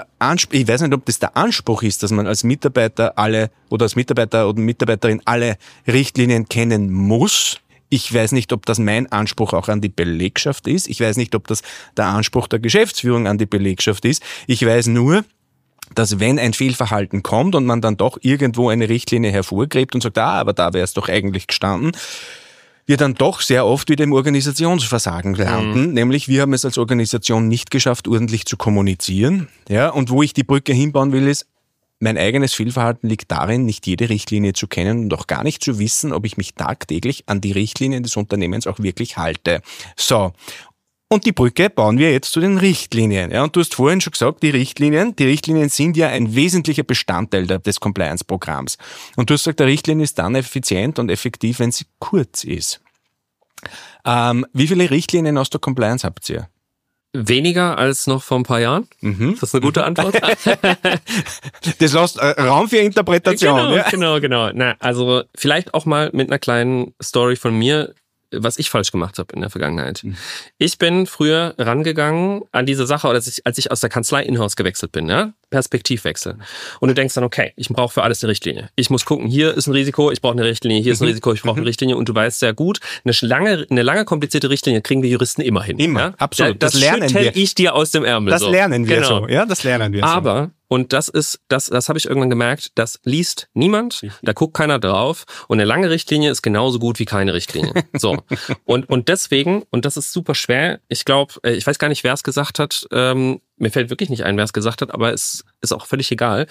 ich weiß nicht, ob das der Anspruch ist, dass man als Mitarbeiter oder Mitarbeiterin alle Richtlinien kennen muss. Ich weiß nicht, ob das mein Anspruch auch an die Belegschaft ist. Ich weiß nicht, ob das der Anspruch der Geschäftsführung an die Belegschaft ist. Ich weiß nur, dass wenn ein Fehlverhalten kommt und man dann doch irgendwo eine Richtlinie hervorgräbt und sagt, aber da wäre es doch eigentlich gestanden, wir dann doch sehr oft wieder im Organisationsversagen landen, nämlich wir haben es als Organisation nicht geschafft, ordentlich zu kommunizieren. Ja, und wo ich die Brücke hinbauen will, ist, mein eigenes Fehlverhalten liegt darin, nicht jede Richtlinie zu kennen und auch gar nicht zu wissen, ob ich mich tagtäglich an die Richtlinien des Unternehmens auch wirklich halte. So. Und die Brücke bauen wir jetzt zu den Richtlinien. Ja, und du hast vorhin schon gesagt, die Richtlinien sind ja ein wesentlicher Bestandteil des Compliance-Programms. Und du hast gesagt, eine Richtlinie ist dann effizient und effektiv, wenn sie kurz ist. Wie viele Richtlinien aus der Compliance habt ihr? Weniger als noch vor ein paar Jahren. Ist das eine gute Antwort? Das lässt Raum für Interpretation. Genau. Na, also vielleicht auch mal mit einer kleinen Story von mir, was ich falsch gemacht habe in der Vergangenheit. Ich bin früher rangegangen an diese Sache, als ich aus der Kanzlei in-house gewechselt bin, ja? Perspektivwechsel. Und du denkst dann, okay, ich brauche für alles eine Richtlinie. Ich muss gucken, hier ist ein Risiko, ich brauche eine Richtlinie, hier ist ein Risiko, ich brauche eine Richtlinie. Und du weißt sehr gut, eine lange komplizierte Richtlinie kriegen wir Juristen immer hin. Immer, ja? absolut. Das schüttel ich dir aus dem Ärmel. Das lernen wir so. Ja, das lernen wir so. Aber und das habe ich irgendwann gemerkt, das liest niemand, da guckt keiner drauf und eine lange Richtlinie ist genauso gut wie keine Richtlinie. So. Und deswegen, und das ist super schwer, ich glaube, ich weiß gar nicht, wer es gesagt hat, mir fällt wirklich nicht ein, wer es gesagt hat, aber es ist auch völlig egal,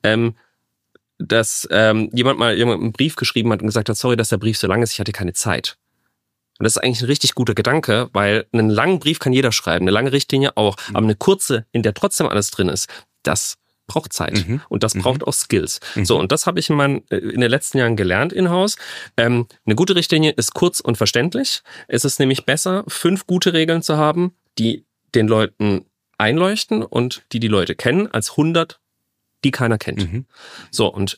dass jemand mal einen Brief geschrieben hat und gesagt hat, sorry, dass der Brief so lang ist, ich hatte keine Zeit. Und das ist eigentlich ein richtig guter Gedanke, weil einen langen Brief kann jeder schreiben, eine lange Richtlinie auch, aber eine kurze, in der trotzdem alles drin ist, das braucht Zeit und das braucht auch Skills. So, und das habe ich in den letzten Jahren gelernt in-house. Eine gute Richtlinie ist kurz und verständlich. Es ist nämlich besser, 5 gute Regeln zu haben, die den Leuten einleuchten und die Leute kennen, als 100, die keiner kennt. So, und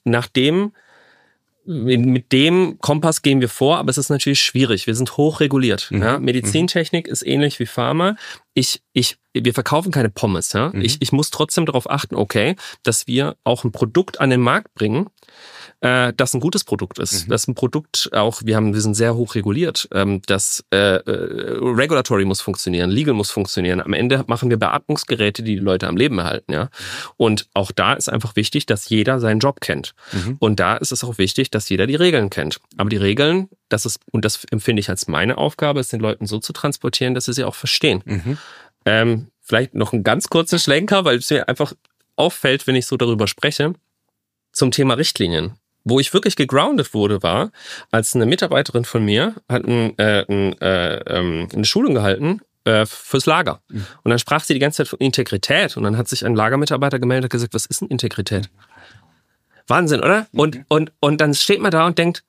mit dem Kompass gehen wir vor, aber es ist natürlich schwierig. Wir sind hochreguliert. Ja? Medizintechnik ist ähnlich wie Pharma. Wir verkaufen keine Pommes. Ja? Ich muss trotzdem darauf achten, okay, dass wir auch ein Produkt an den Markt bringen, das ein gutes Produkt ist. Das ein Produkt auch, wir sind sehr hoch reguliert. Das Regulatory muss funktionieren, Legal muss funktionieren. Am Ende machen wir Beatmungsgeräte, die Leute am Leben erhalten. Ja? Und auch da ist einfach wichtig, dass jeder seinen Job kennt. Und da ist es auch wichtig, dass jeder die Regeln kennt. Aber die Regeln, das empfinde ich als meine Aufgabe, ist den Leuten so zu transportieren, dass sie sie auch verstehen. Vielleicht noch einen ganz kurzen Schlenker, weil es mir einfach auffällt, wenn ich so darüber spreche, zum Thema Richtlinien. Wo ich wirklich gegroundet wurde, war, als eine Mitarbeiterin von mir hat eine Schulung gehalten fürs Lager. Und dann sprach sie die ganze Zeit von Integrität. Und dann hat sich ein Lagermitarbeiter gemeldet und gesagt, was ist denn Integrität? Wahnsinn, oder? Und dann steht man da und denkt,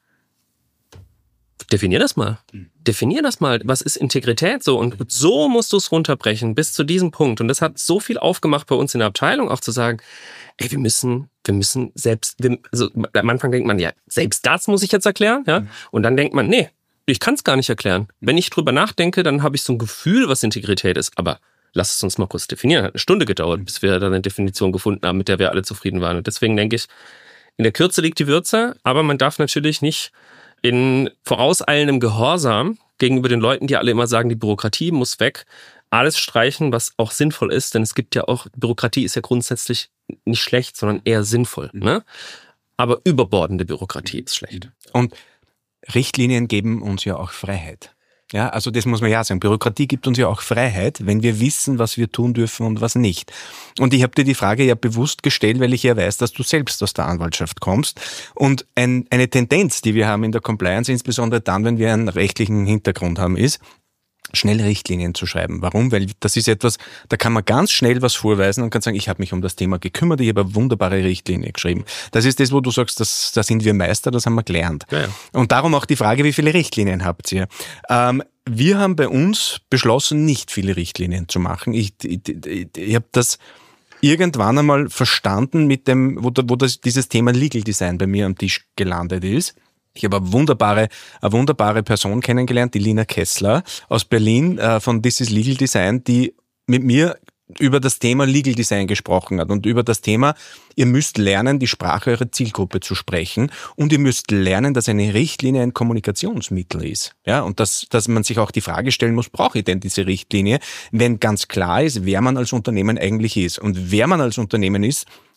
definier das mal. Was ist Integrität so? Und so musst du es runterbrechen bis zu diesem Punkt. Und das hat so viel aufgemacht bei uns in der Abteilung, auch zu sagen, ey, wir müssen also am Anfang denkt man, ja, selbst das muss ich jetzt erklären, ja? Und dann denkt man, nee, ich kann es gar nicht erklären. Wenn ich drüber nachdenke, dann habe ich so ein Gefühl, was Integrität ist. Aber lass es uns mal kurz definieren. Hat eine Stunde gedauert, bis wir da eine Definition gefunden haben, mit der wir alle zufrieden waren. Und deswegen denke ich, in der Kürze liegt die Würze, aber man darf natürlich nicht in vorauseilendem Gehorsam gegenüber den Leuten, die alle immer sagen, die Bürokratie muss weg, alles streichen, was auch sinnvoll ist, denn es gibt ja auch, Bürokratie ist ja grundsätzlich nicht schlecht, sondern eher sinnvoll. Ne? Aber überbordende Bürokratie ist schlecht. Und Richtlinien geben uns ja auch Freiheit. Ja, also das muss man ja sagen. Bürokratie gibt uns ja auch Freiheit, wenn wir wissen, was wir tun dürfen und was nicht. Und ich habe dir die Frage ja bewusst gestellt, weil ich ja weiß, dass du selbst aus der Anwaltschaft kommst. Und eine Tendenz, die wir haben in der Compliance, insbesondere dann, wenn wir einen rechtlichen Hintergrund haben, ist, schnell Richtlinien zu schreiben. Warum? Weil das ist etwas, da kann man ganz schnell was vorweisen und kann sagen, ich habe mich um das Thema gekümmert, ich habe eine wunderbare Richtlinie geschrieben. Das ist das, wo du sagst, da sind wir Meister, das haben wir gelernt. Ja. Und darum auch die Frage, wie viele Richtlinien habt ihr? Wir haben bei uns beschlossen, nicht viele Richtlinien zu machen. Ich habe das irgendwann einmal verstanden mit dem, wo dieses Thema Legal Design bei mir am Tisch gelandet ist. Ich habe eine wunderbare Person kennengelernt, die Lina Kessler aus Berlin von This is Legal Design, die mit mir über das Thema Legal Design gesprochen hat und über das Thema, ihr müsst lernen, die Sprache eurer Zielgruppe zu sprechen und ihr müsst lernen, dass eine Richtlinie ein Kommunikationsmittel ist. Ja, und dass man sich auch die Frage stellen muss, brauche ich denn diese Richtlinie, wenn ganz klar ist, wer man als Unternehmen eigentlich ist. Und wer man als Unternehmen ist,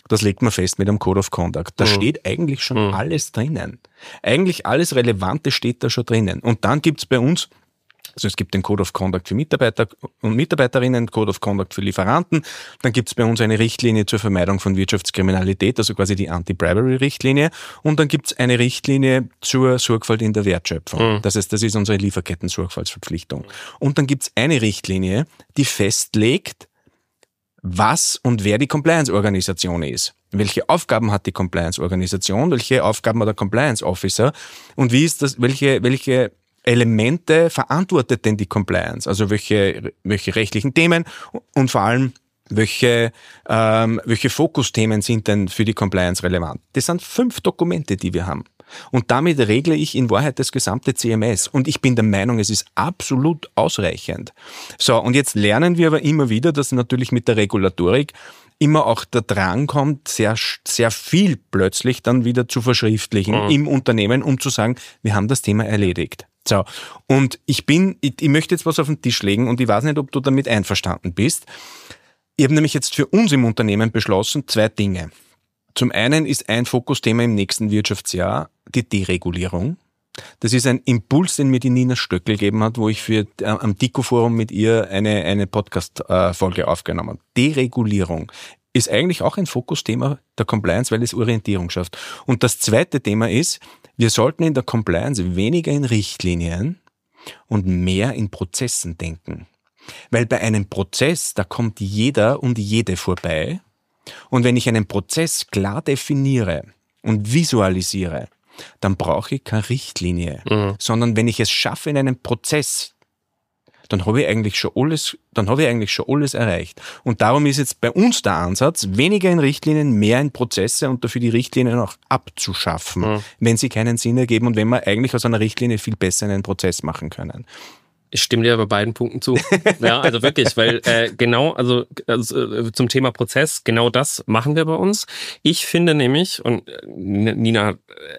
Das legt man fest mit einem Code of Conduct. Da steht eigentlich schon alles drinnen. Eigentlich alles Relevante steht da schon drinnen. Und dann gibt's bei uns, also es gibt den Code of Conduct für Mitarbeiter und Mitarbeiterinnen, Code of Conduct für Lieferanten. Dann gibt's bei uns eine Richtlinie zur Vermeidung von Wirtschaftskriminalität, also quasi die Anti-Bribery-Richtlinie. Und dann gibt's eine Richtlinie zur Sorgfalt in der Wertschöpfung. Das heißt, das ist unsere Lieferketten-Sorgfaltsverpflichtung. Und dann gibt's eine Richtlinie, die festlegt, was und wer die Compliance-Organisation ist. Welche Aufgaben hat die Compliance-Organisation? Welche Aufgaben hat der Compliance-Officer? Und wie ist das, welche Elemente verantwortet denn die Compliance? Also welche rechtlichen Themen und vor allem welche Fokusthemen sind denn für die Compliance relevant? Das sind 5 Dokumente, die wir haben. Und damit regle ich in Wahrheit das gesamte CMS. Und ich bin der Meinung, es ist absolut ausreichend. So, und jetzt lernen wir aber immer wieder, dass natürlich mit der Regulatorik immer auch der Drang kommt, sehr, sehr viel plötzlich dann wieder zu verschriftlichen im Unternehmen, um zu sagen, wir haben das Thema erledigt. So, und ich möchte jetzt was auf den Tisch legen und ich weiß nicht, ob du damit einverstanden bist. Ich habe nämlich jetzt für uns im Unternehmen beschlossen, 2 Dinge. Zum einen ist ein Fokusthema im nächsten Wirtschaftsjahr die Deregulierung. Das ist ein Impuls, den mir die Nina Stöckl gegeben hat, wo ich am DICO-Forum mit ihr eine Podcast-Folge aufgenommen habe. Deregulierung ist eigentlich auch ein Fokusthema der Compliance, weil es Orientierung schafft. Und das zweite Thema ist, wir sollten in der Compliance weniger in Richtlinien und mehr in Prozessen denken. Weil bei einem Prozess, da kommt jeder und jede vorbei. Und wenn ich einen Prozess klar definiere und visualisiere, dann brauche ich keine Richtlinie, sondern wenn ich es schaffe in einem Prozess, dann habe ich eigentlich schon alles erreicht. Und darum ist jetzt bei uns der Ansatz, weniger in Richtlinien, mehr in Prozesse und dafür die Richtlinien auch abzuschaffen, wenn sie keinen Sinn ergeben und wenn wir eigentlich aus einer Richtlinie viel besser einen Prozess machen können. Ich stimme dir bei beiden Punkten zu. Ja, also wirklich, weil zum Thema Prozess, genau das machen wir bei uns. Ich finde nämlich, und Nina,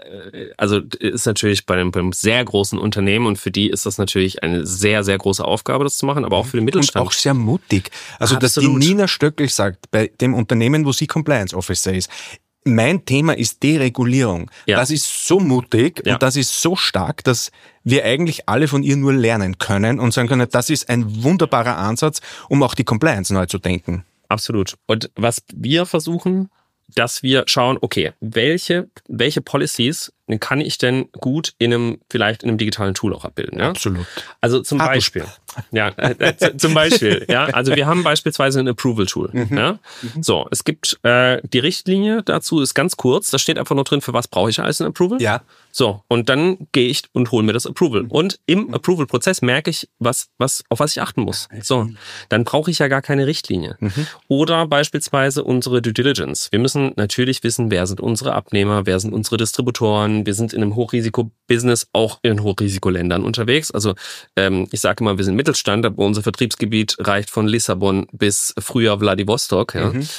also ist natürlich bei einem sehr großen Unternehmen und für die ist das natürlich eine sehr, sehr große Aufgabe, das zu machen, aber auch für den Mittelstand. Und auch sehr mutig. Also, dass die Nina Stöckl sagt, bei dem Unternehmen, wo sie Compliance Officer ist, mein Thema ist Deregulierung. Ja. Das ist so mutig und das ist so stark, dass wir eigentlich alle von ihr nur lernen können und sagen können, das ist ein wunderbarer Ansatz, um auch die Compliance neu zu denken. Absolut. Und was wir versuchen, dass wir schauen, okay, welche Policies kann ich denn gut vielleicht in einem digitalen Tool auch abbilden? Ja? Absolut. Also zum Beispiel. Ja, zum Beispiel. Ja, also wir haben beispielsweise ein Approval-Tool. Ja? So, es gibt die Richtlinie dazu, ist ganz kurz. Da steht einfach nur drin, für was brauche ich als ein Approval. Ja. So, und dann gehe ich und hole mir das Approval. Und im Approval-Prozess merke ich, auf was ich achten muss. So, dann brauche ich ja gar keine Richtlinie. Oder beispielsweise unsere Due Diligence. Wir müssen natürlich wissen, wer sind unsere Abnehmer, wer sind unsere Distributoren. Wir sind in einem Hochrisiko-Business auch in Hochrisikoländern unterwegs. Also ich sage immer, wir sind Mittelstand, aber unser Vertriebsgebiet reicht von Lissabon bis früher Vladivostok.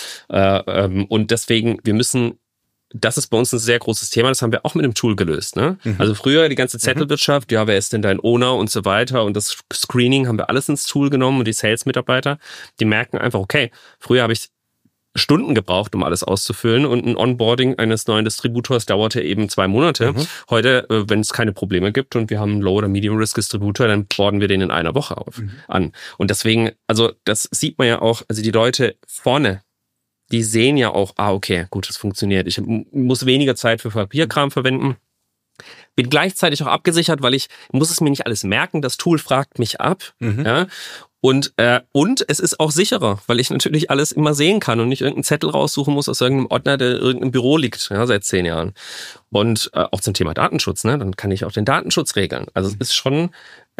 Ja? Und deswegen, das ist bei uns ein sehr großes Thema, das haben wir auch mit dem Tool gelöst. Ne? Also früher die ganze Zettelwirtschaft, ja, wer ist denn dein Owner und so weiter und das Screening haben wir alles ins Tool genommen und die Sales-Mitarbeiter, die merken einfach, okay, früher habe ich Stunden gebraucht, um alles auszufüllen und ein Onboarding eines neuen Distributors dauerte eben 2 Monate. Heute, wenn es keine Probleme gibt und wir haben einen Low- oder Medium-Risk-Distributor, dann boarden wir den in einer Woche an. Und deswegen, also das sieht man ja auch, also die Leute vorne, die sehen ja auch, okay, gut, das funktioniert. Ich muss weniger Zeit für Papierkram verwenden. Bin gleichzeitig auch abgesichert, weil ich muss es mir nicht alles merken. Das Tool fragt mich ab. Ja? Und es ist auch sicherer, weil ich natürlich alles immer sehen kann und nicht irgendeinen Zettel raussuchen muss aus irgendeinem Ordner, der in irgendeinem Büro liegt, ja, seit 10 Jahren. Und auch zum Thema Datenschutz, ne, dann kann ich auch den Datenschutz regeln. Also es ist schon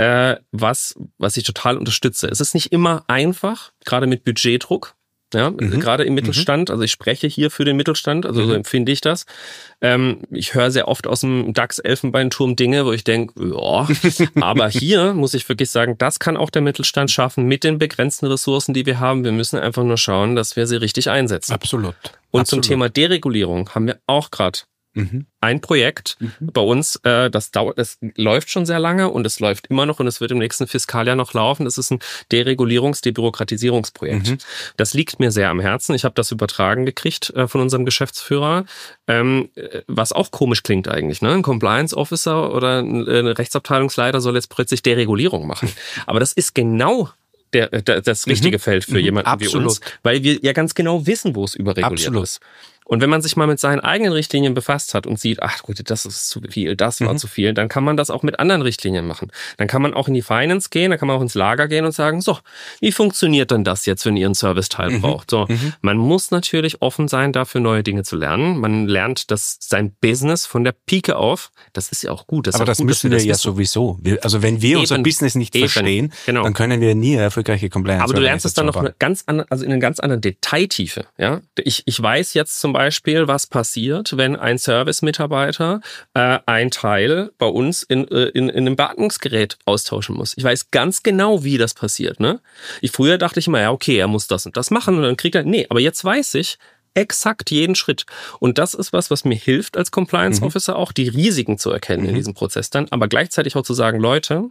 was ich total unterstütze. Es ist nicht immer einfach, gerade mit Budgetdruck. Ja, gerade im Mittelstand, also ich spreche hier für den Mittelstand, also so empfinde ich das. Ich höre sehr oft aus dem DAX-Elfenbeinturm Dinge, wo ich denke, ja, aber hier muss ich wirklich sagen, das kann auch der Mittelstand schaffen mit den begrenzten Ressourcen, die wir haben. Wir müssen einfach nur schauen, dass wir sie richtig einsetzen. Absolut. Und zum Thema Deregulierung haben wir auch gerade Ein Projekt bei uns, das läuft schon sehr lange und es läuft immer noch und es wird im nächsten Fiskaljahr noch laufen. Das ist ein Debürokratisierungsprojekt. Das liegt mir sehr am Herzen. Ich habe das übertragen gekriegt von unserem Geschäftsführer, was auch komisch klingt eigentlich. Ne? Ein Compliance Officer oder ein Rechtsabteilungsleiter soll jetzt plötzlich Deregulierung machen. Aber das ist genau das richtige Feld für jemanden wie uns, weil wir ja ganz genau wissen, wo es überreguliert ist. Und wenn man sich mal mit seinen eigenen Richtlinien befasst hat und sieht, ach gut, das ist zu viel, das war zu viel, dann kann man das auch mit anderen Richtlinien machen. Dann kann man auch in die Finance gehen, dann kann man auch ins Lager gehen und sagen, so, wie funktioniert denn das jetzt, wenn ihr einen Serviceteil braucht? So, man muss natürlich offen sein, dafür neue Dinge zu lernen. Man lernt sein Business von der Pike auf. Das ist ja auch gut. Aber das müssen wir ja sowieso. Also wenn wir unser Business nicht verstehen, dann können wir nie erfolgreiche Compliance. Aber du lernst es dann noch in einer ganz anderen Detailtiefe. Ja? Ich weiß jetzt zum Beispiel, was passiert, wenn ein Service-Mitarbeiter ein Teil bei uns in einem Beatmungsgerät austauschen muss. Ich weiß ganz genau, wie das passiert. Ne? Früher dachte ich immer, ja okay, er muss das und das machen und dann kriegt er... Nee, aber jetzt weiß ich exakt jeden Schritt. Und das ist was mir hilft als Compliance Officer auch, die Risiken zu erkennen in diesem Prozess dann, aber gleichzeitig auch zu sagen, Leute...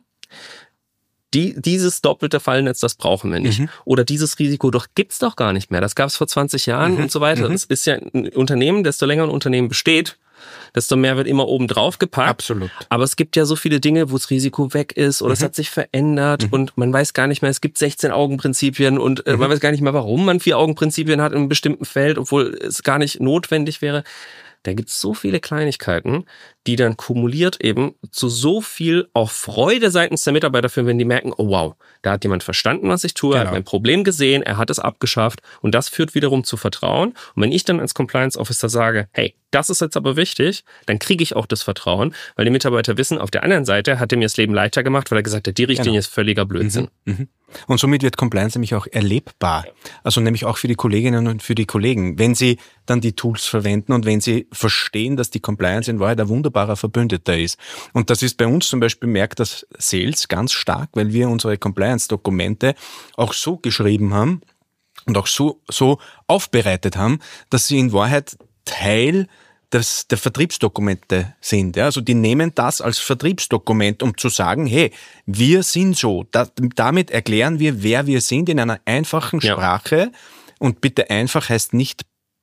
Dieses doppelte Fallnetz, das brauchen wir nicht. Oder dieses Risiko gibt's doch gar nicht mehr. Das gab es vor 20 Jahren und so weiter. Das ist ja ein Unternehmen, desto länger ein Unternehmen besteht, desto mehr wird immer oben drauf gepackt. Absolut. Aber es gibt ja so viele Dinge, wo das Risiko weg ist oder es hat sich verändert und man weiß gar nicht mehr, es gibt 16-Augen-Prinzipien und man weiß gar nicht mehr, warum man 4-Augen-Prinzipien hat in einem bestimmten Feld, obwohl es gar nicht notwendig wäre. Da gibt es so viele Kleinigkeiten, die dann kumuliert eben zu so viel auch Freude seitens der Mitarbeiter führen, wenn die merken, oh wow, da hat jemand verstanden, was ich tue, er hat mein Problem gesehen, er hat es abgeschafft und das führt wiederum zu Vertrauen. Und wenn ich dann als Compliance Officer sage, hey, das ist jetzt aber wichtig, dann kriege ich auch das Vertrauen, weil die Mitarbeiter wissen, auf der anderen Seite hat er mir das Leben leichter gemacht, weil er gesagt hat, die Richtlinie ist völliger Blödsinn. Und somit wird Compliance nämlich auch erlebbar. Also nämlich auch für die Kolleginnen und für die Kollegen. Wenn sie dann die Tools verwenden und wenn sie verstehen, dass die Compliance in Wahrheit ein wunderbarer Verbündeter ist. Und das ist bei uns zum Beispiel, merkt das Sales ganz stark, weil wir unsere Compliance-Dokumente auch so geschrieben haben und auch so aufbereitet haben, dass sie in Wahrheit Teil der Vertriebsdokumente sind. Ja? Also die nehmen das als Vertriebsdokument, um zu sagen, hey, wir sind so. Damit erklären wir, wer wir sind in einer einfachen Sprache. Und bitte einfach heißt nicht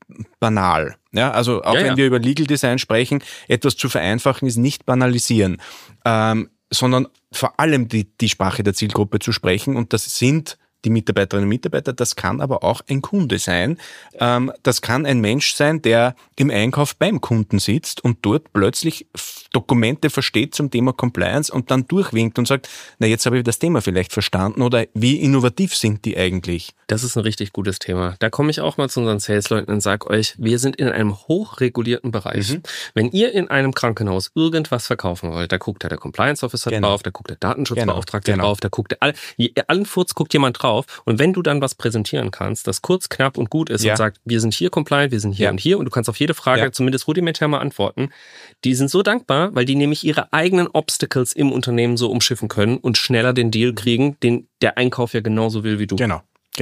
banal. Ja? Also auch wenn wir über Legal Design sprechen, etwas zu vereinfachen ist nicht banalisieren, sondern vor allem die Sprache der Zielgruppe zu sprechen. Und das sind die Mitarbeiterinnen und Mitarbeiter, das kann aber auch ein Kunde sein. Das kann ein Mensch sein, der im Einkauf beim Kunden sitzt und dort plötzlich Dokumente versteht zum Thema Compliance und dann durchwinkt und sagt, na jetzt habe ich das Thema vielleicht verstanden oder wie innovativ sind die eigentlich? Das ist ein richtig gutes Thema. Da komme ich auch mal zu unseren Salesleuten und sage euch, wir sind in einem hochregulierten Bereich. Wenn ihr in einem Krankenhaus irgendwas verkaufen wollt, da guckt der Compliance Officer drauf, da guckt der Datenschutzbeauftragte drauf, da guckt allen Furz guckt jemand drauf. Und wenn du dann was präsentieren kannst, das kurz, knapp und gut ist und sagt, wir sind hier compliant, wir sind hier und hier und du kannst auf jede Frage zumindest rudimentär mal antworten, die sind so dankbar, weil die nämlich ihre eigenen Obstacles im Unternehmen so umschiffen können und schneller den Deal kriegen, den der Einkauf ja genauso will wie du. Genau.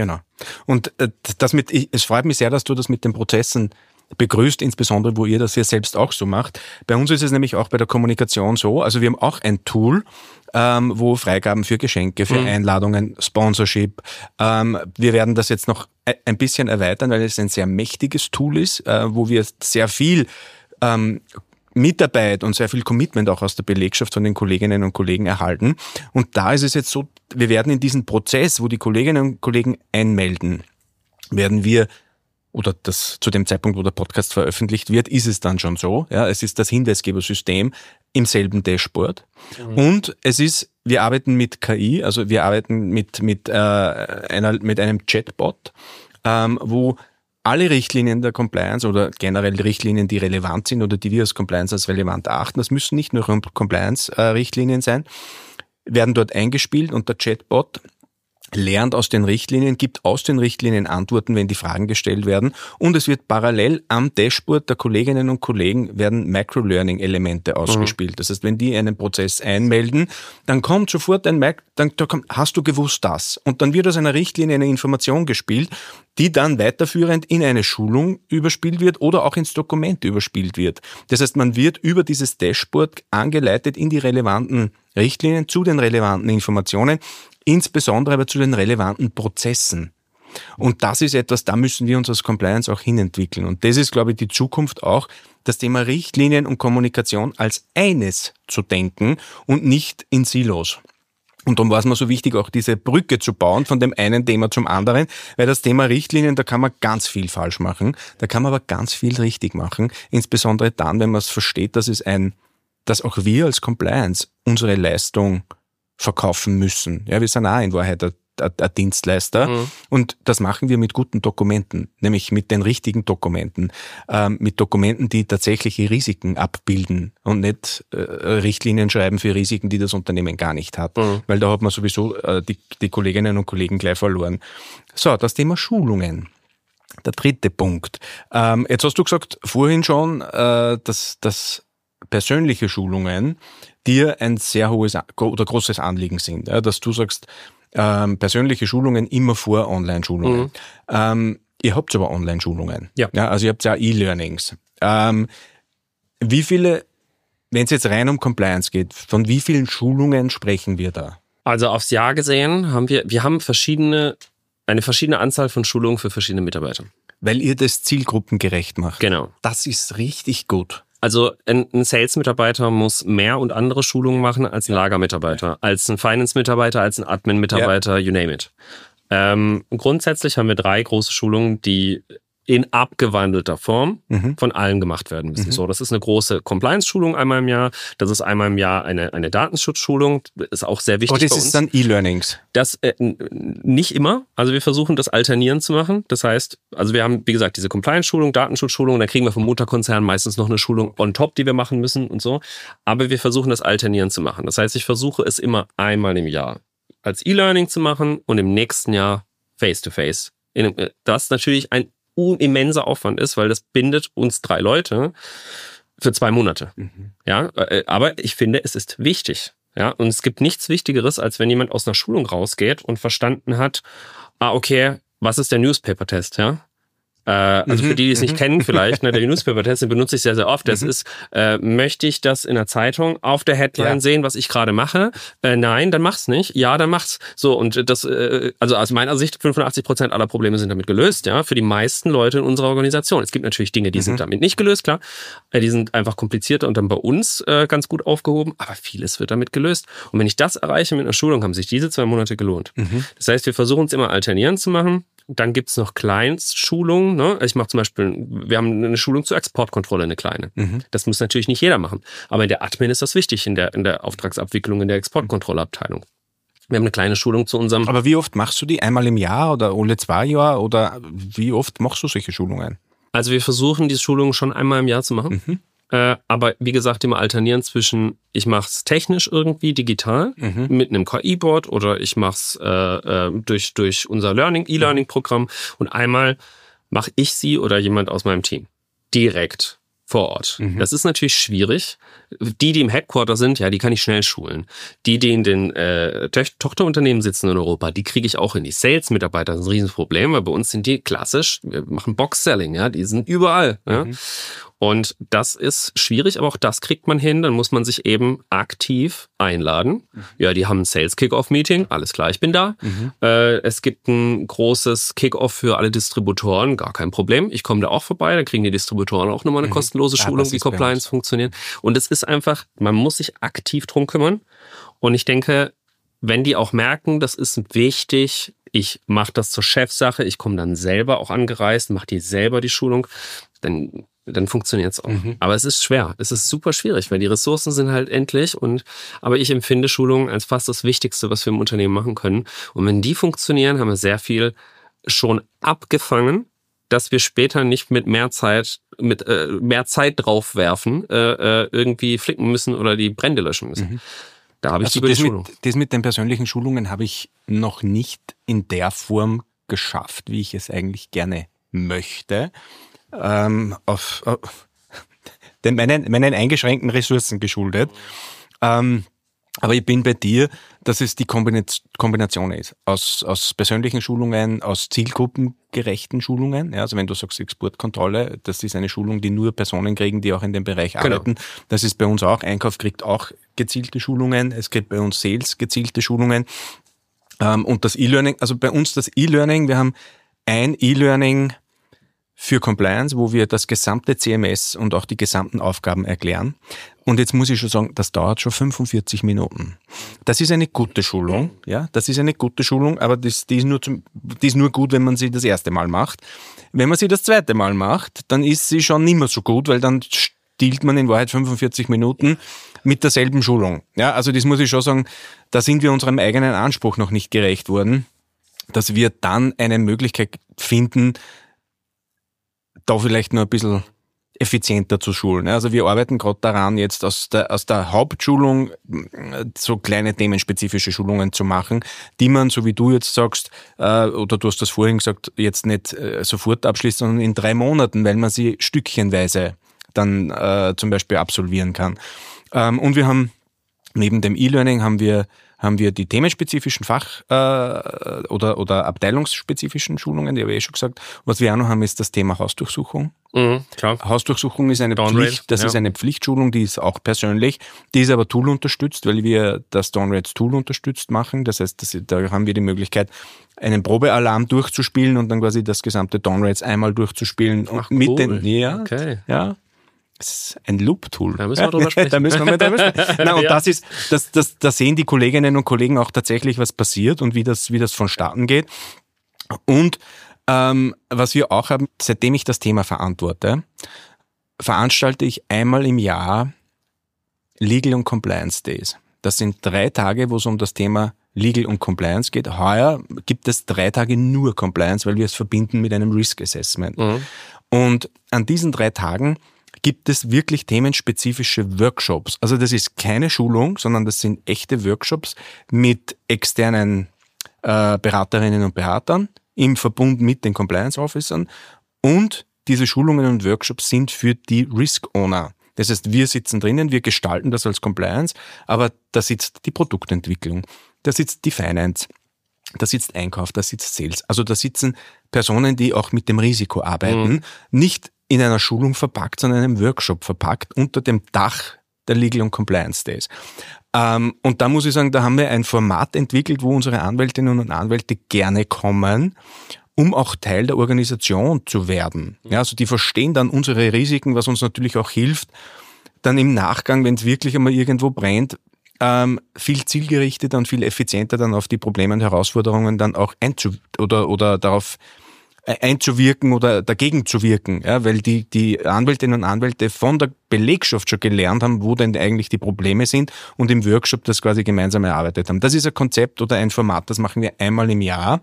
Und es freut mich sehr, dass du das mit den Prozessen begrüßt, insbesondere wo ihr das ja selbst auch so macht. Bei uns ist es nämlich auch bei der Kommunikation so, also wir haben auch ein Tool, wo Freigaben für Geschenke, für Einladungen, Sponsorship, wir werden das jetzt noch ein bisschen erweitern, weil es ein sehr mächtiges Tool ist, wo wir sehr viel Mitarbeit und sehr viel Commitment auch aus der Belegschaft von den Kolleginnen und Kollegen erhalten. Und da ist es jetzt so, wir werden in diesen Prozess, wo die Kolleginnen und Kollegen einmelden, werden wir, oder das zu dem Zeitpunkt, wo der Podcast veröffentlicht wird, ist es dann schon so. Ja, es ist das Hinweisgebersystem im selben Dashboard. Und wir arbeiten mit KI, also wir arbeiten mit einem Chatbot, wo alle Richtlinien der Compliance oder generell Richtlinien, die relevant sind oder die wir als Compliance als relevant erachten, das müssen nicht nur Compliance-Richtlinien sein, werden dort eingespielt und der Chatbot lernt aus den Richtlinien, gibt aus den Richtlinien Antworten, wenn die Fragen gestellt werden. Und es wird parallel am Dashboard der Kolleginnen und Kollegen werden Microlearning-Elemente ausgespielt. Das heißt, wenn die einen Prozess einmelden, dann kommt sofort hast du gewusst das? Und dann wird aus einer Richtlinie eine Information gespielt, die dann weiterführend in eine Schulung überspielt wird oder auch ins Dokument überspielt wird. Das heißt, man wird über dieses Dashboard angeleitet in die relevanten Richtlinien, zu den relevanten Informationen, insbesondere aber zu den relevanten Prozessen. Und das ist etwas, da müssen wir uns als Compliance auch hinentwickeln. Und das ist, glaube ich, die Zukunft auch, das Thema Richtlinien und Kommunikation als eines zu denken und nicht in Silos. Und darum war es mir so wichtig, auch diese Brücke zu bauen von dem einen Thema zum anderen, weil das Thema Richtlinien, da kann man ganz viel falsch machen, da kann man aber ganz viel richtig machen, insbesondere dann, wenn man es versteht, dass auch wir als Compliance unsere Leistung verkaufen müssen. Ja, wir sind auch in Wahrheit ein Dienstleister und das machen wir mit guten Dokumenten, nämlich mit den richtigen Dokumenten, mit Dokumenten, die tatsächliche Risiken abbilden und nicht Richtlinien schreiben für Risiken, die das Unternehmen gar nicht hat, weil da hat man sowieso die Kolleginnen und Kollegen gleich verloren. So, das Thema Schulungen. Der dritte Punkt. Jetzt hast du gesagt vorhin schon, dass persönliche Schulungen dir ein sehr hohes oder großes Anliegen sind, ja, dass du sagst, persönliche Schulungen immer vor Online-Schulungen. Ihr habt aber Online-Schulungen. Ja, also ihr habt ja E-Learnings. Wie viele, wenn es jetzt rein um Compliance geht, von wie vielen Schulungen sprechen wir da? Also aufs Jahr gesehen haben wir eine verschiedene Anzahl von Schulungen für verschiedene Mitarbeiter. Weil ihr das zielgruppengerecht macht. Genau. Das ist richtig gut. Also ein Sales-Mitarbeiter muss mehr und andere Schulungen machen als ein Lagermitarbeiter, als ein Finance-Mitarbeiter, als ein Admin-Mitarbeiter, you name it. Grundsätzlich haben wir 3 große Schulungen, die in abgewandelter Form von allen gemacht werden müssen. So, das ist eine große Compliance-Schulung einmal im Jahr. Das ist einmal im Jahr eine Datenschutzschulung. Ist auch sehr wichtig bei uns. Aber das ist dann E-Learnings? Das nicht immer. Also wir versuchen das alternierend zu machen. Das heißt, also wir haben, wie gesagt, diese Compliance-Schulung, Datenschutzschulung. Da kriegen wir vom Mutterkonzern meistens noch eine Schulung on top, die wir machen müssen und so. Aber wir versuchen das alternierend zu machen. Das heißt, ich versuche es immer einmal im Jahr als E-Learning zu machen und im nächsten Jahr face-to-face. Das natürlich ein immenser Aufwand ist, weil das bindet uns 3 Leute für 2 Monate. Ja, aber ich finde, es ist wichtig. Ja, und es gibt nichts Wichtigeres, als wenn jemand aus einer Schulung rausgeht und verstanden hat, okay, was ist der Newspaper-Test, ja? Also für die es nicht kennen vielleicht, ne, der Newspaper-Test, den benutze ich sehr, sehr oft. Das ist, möchte ich das in der Zeitung auf der Headline sehen, was ich gerade mache? Nein, dann mach's nicht. Ja, dann mach's. So, und das, also aus meiner Sicht, 85% aller Probleme sind damit gelöst, ja, für die meisten Leute in unserer Organisation. Es gibt natürlich Dinge, die sind damit nicht gelöst, klar. Die sind einfach komplizierter und dann bei uns ganz gut aufgehoben, aber vieles wird damit gelöst. Und wenn ich das erreiche mit einer Schulung, haben sich diese 2 Monate gelohnt. Das heißt, wir versuchen es immer alternierend zu machen. Dann gibt's noch Kleinstschulungen. Ne? Ich mache zum Beispiel, wir haben eine Schulung zur Exportkontrolle, eine kleine. Das muss natürlich nicht jeder machen. Aber in der Admin ist das wichtig, in der Auftragsabwicklung, in der Exportkontrolleabteilung. Wir haben eine kleine Schulung zu unserem... Aber wie oft machst du die? Einmal im Jahr oder alle 2 Jahre? Oder wie oft machst du solche Schulungen? Also wir versuchen, diese Schulungen schon einmal im Jahr zu machen. Aber wie gesagt, immer alternieren zwischen, ich mache es technisch irgendwie digital mit einem KI-Board oder ich mache es durch unser E-Learning-Programm und einmal mache ich sie oder jemand aus meinem Team direkt vor Ort. Das ist natürlich schwierig. Die im Headquarter sind, ja, die kann ich schnell schulen. Die in den Tochterunternehmen sitzen in Europa, die kriege ich auch hin. Die Sales-Mitarbeiter sind ein Riesenproblem, weil bei uns sind die klassisch, wir machen Box-Selling, ja, die sind überall. Ja. Und das ist schwierig, aber auch das kriegt man hin. Dann muss man sich eben aktiv einladen. Ja, die haben ein Sales-Kick-Off-Meeting. Alles klar, ich bin da. Es gibt ein großes Kick-Off für alle Distributoren. Gar kein Problem. Ich komme da auch vorbei. Dann kriegen die Distributoren auch nochmal eine kostenlose Schulung, wie Compliance funktioniert. Und es ist einfach, man muss sich aktiv drum kümmern. Und ich denke, wenn die auch merken, das ist wichtig, ich mache das zur Chefsache, ich komme dann selber auch angereist, mache die selber die Schulung, dann funktioniert es auch. Aber es ist schwer. Es ist super schwierig, weil die Ressourcen sind halt endlich. Aber ich empfinde Schulungen als fast das Wichtigste, was wir im Unternehmen machen können. Und wenn die funktionieren, haben wir sehr viel schon abgefangen, dass wir später nicht mit mehr Zeit draufwerfen, irgendwie flicken müssen oder die Brände löschen müssen. Da habe ich also die Schulung. Das mit den persönlichen Schulungen habe ich noch nicht in der Form geschafft, wie ich es eigentlich gerne möchte. Auf meinen eingeschränkten Ressourcen geschuldet. Aber ich bin bei dir, dass es die Kombination ist aus persönlichen Schulungen, aus zielgruppengerechten Schulungen. Ja, also wenn du sagst Exportkontrolle, das ist eine Schulung, die nur Personen kriegen, die auch in dem Bereich arbeiten. Das ist bei uns auch. Einkauf kriegt auch gezielte Schulungen. Es gibt bei uns Sales gezielte Schulungen. Und das E-Learning, also bei uns das E-Learning, wir haben ein E-Learning für Compliance, wo wir das gesamte CMS und auch die gesamten Aufgaben erklären. Und jetzt muss ich schon sagen, das dauert schon 45 Minuten. Das ist eine gute Schulung, ja, das ist eine gute Schulung, aber die ist nur gut, wenn man sie das erste Mal macht. Wenn man sie das zweite Mal macht, dann ist sie schon nicht mehr so gut, weil dann stiehlt man in Wahrheit 45 Minuten mit derselben Schulung. Ja, also das muss ich schon sagen, da sind wir unserem eigenen Anspruch noch nicht gerecht worden, dass wir dann eine Möglichkeit finden, da vielleicht nur ein bisschen effizienter zu schulen. Also wir arbeiten gerade daran, jetzt aus der Hauptschulung so kleine themenspezifische Schulungen zu machen, die man, so wie du jetzt sagst, oder du hast das vorhin gesagt, jetzt nicht sofort abschließt, sondern in 3 Monaten, weil man sie stückchenweise dann zum Beispiel absolvieren kann. Und wir haben neben dem E-Learning haben wir die themenspezifischen oder abteilungsspezifischen Schulungen, die habe ich schon gesagt. Was wir auch noch haben, ist das Thema Hausdurchsuchung. Klar. Hausdurchsuchung ist eine Pflicht, ist eine Pflichtschulung, die ist auch persönlich, die ist aber toolunterstützt, weil wir das Dawnrates Tool unterstützt machen. Das heißt, da haben wir die Möglichkeit, einen Probealarm durchzuspielen und dann quasi das gesamte Dawnrates einmal durchzuspielen. Ach, mit cool. Okay. Ja. Das ist ein Loop-Tool. Da müssen wir drüber sprechen. Da müssen wir mal drüber sprechen. Nein, und ja. Da sehen die Kolleginnen und Kollegen auch tatsächlich, was passiert und wie das vonstatten geht. Und was wir auch haben, seitdem ich das Thema verantworte, veranstalte ich einmal im Jahr Legal und Compliance Days. Das sind 3 Tage, wo es um das Thema Legal und Compliance geht. Heuer gibt es 3 Tage nur Compliance, weil wir es verbinden mit einem Risk Assessment. Und an diesen 3 Tagen gibt es wirklich themenspezifische Workshops. Also das ist keine Schulung, sondern das sind echte Workshops mit externen Beraterinnen und Beratern im Verbund mit den Compliance Officern. Und diese Schulungen und Workshops sind für die Risk Owner. Das heißt, wir sitzen drinnen, wir gestalten das als Compliance, aber da sitzt die Produktentwicklung, da sitzt die Finance, da sitzt Einkauf, da sitzt Sales. Also da sitzen Personen, die auch mit dem Risiko arbeiten, nicht in einer Schulung verpackt, sondern in einem Workshop verpackt unter dem Dach der Legal und Compliance Days. Und da muss ich sagen, da haben wir ein Format entwickelt, wo unsere Anwältinnen und Anwälte gerne kommen, um auch Teil der Organisation zu werden. Ja, also die verstehen dann unsere Risiken, was uns natürlich auch hilft, dann im Nachgang, wenn es wirklich einmal irgendwo brennt, viel zielgerichteter und viel effizienter dann auf die Probleme und Herausforderungen dann auch oder darauf einzuwirken oder dagegen zu wirken, ja, weil die Anwältinnen und Anwälte von der Belegschaft schon gelernt haben, wo denn eigentlich die Probleme sind und im Workshop das quasi gemeinsam erarbeitet haben. Das ist ein Konzept oder ein Format, das machen wir einmal im Jahr.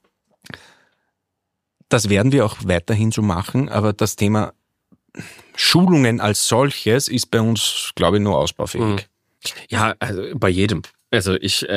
Das werden wir auch weiterhin so machen, aber das Thema Schulungen als solches ist bei uns, glaube ich, nur ausbaufähig. Ja, also bei jedem. Also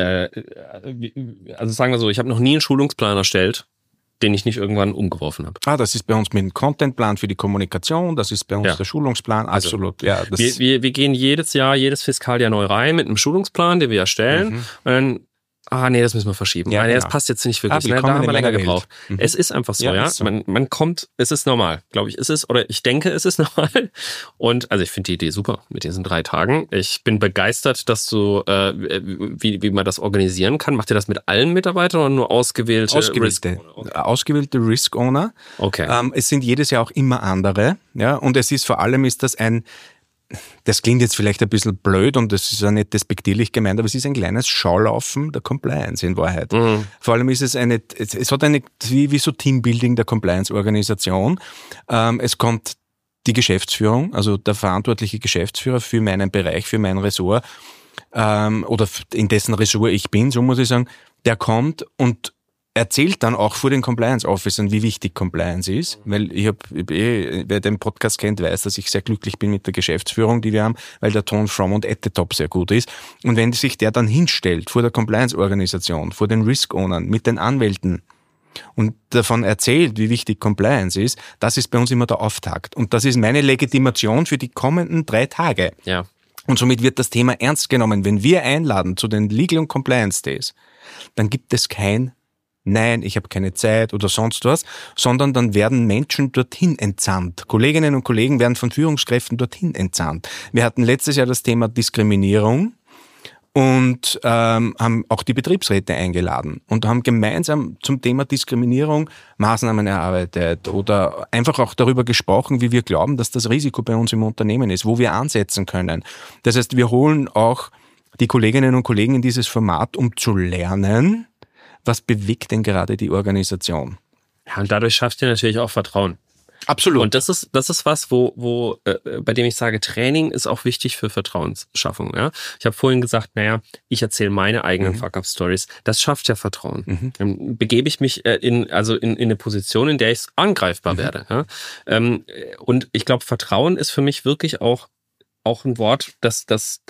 sagen wir so, ich habe noch nie einen Schulungsplan erstellt, den ich nicht irgendwann umgeworfen habe. Das ist bei uns mit dem Contentplan für die Kommunikation, das ist bei uns der Schulungsplan, absolut. Also, ja, wir gehen jedes Fiskaljahr neu rein mit einem Schulungsplan, den wir erstellen. Und dann, das müssen wir verschieben. Ja, das passt jetzt nicht wirklich. Da haben wir länger gebraucht. Es ist einfach so, ja. So. Man kommt, es ist normal, glaube ich. Ich denke, es ist normal. Und also ich finde die Idee super mit diesen 3 Tagen. Ich bin begeistert, dass du, wie man das organisieren kann. Macht ihr das mit allen Mitarbeitern oder nur ausgewählte Risk Owner? Okay. Es sind jedes Jahr auch immer andere. Ja, und es ist vor allem das klingt jetzt vielleicht ein bisschen blöd und das ist ja nicht despektierlich gemeint, aber es ist ein kleines Schaulaufen der Compliance in Wahrheit. Vor allem ist es hat wie so Teambuilding der Compliance-Organisation. Es kommt die Geschäftsführung, also der verantwortliche Geschäftsführer für meinen Bereich, für mein Ressort, oder in dessen Ressort ich bin, so muss ich sagen, der kommt und erzählt dann auch vor den Compliance Officern, wie wichtig Compliance ist, weil wer den Podcast kennt, weiß, dass ich sehr glücklich bin mit der Geschäftsführung, die wir haben, weil der Ton from und at the top sehr gut ist. Und wenn sich der dann hinstellt vor der Compliance-Organisation, vor den Risk-Ownern, mit den Anwälten und davon erzählt, wie wichtig Compliance ist, das ist bei uns immer der Auftakt. Und das ist meine Legitimation für die kommenden 3 Tage. Ja. Und somit wird das Thema ernst genommen. Wenn wir einladen zu den Legal und Compliance Days, dann gibt es kein Nein, ich habe keine Zeit oder sonst was, sondern dann werden Menschen dorthin entsandt. Kolleginnen und Kollegen werden von Führungskräften dorthin entsandt. Wir hatten letztes Jahr das Thema Diskriminierung und haben auch die Betriebsräte eingeladen und haben gemeinsam zum Thema Diskriminierung Maßnahmen erarbeitet oder einfach auch darüber gesprochen, wie wir glauben, dass das Risiko bei uns im Unternehmen ist, wo wir ansetzen können. Das heißt, wir holen auch die Kolleginnen und Kollegen in dieses Format, um zu lernen, was bewegt denn gerade die Organisation? Ja, und dadurch schafft ihr natürlich auch Vertrauen. Absolut. Und das ist was, bei dem ich sage, Training ist auch wichtig für Vertrauensschaffung. Ja? Ich habe vorhin gesagt, ich erzähle meine eigenen Fuck-Up-Stories. Das schafft ja Vertrauen. Dann begebe ich mich in eine Position, in der ich angreifbar werde. Ja? Und ich glaube, Vertrauen ist für mich wirklich auch ein Wort, das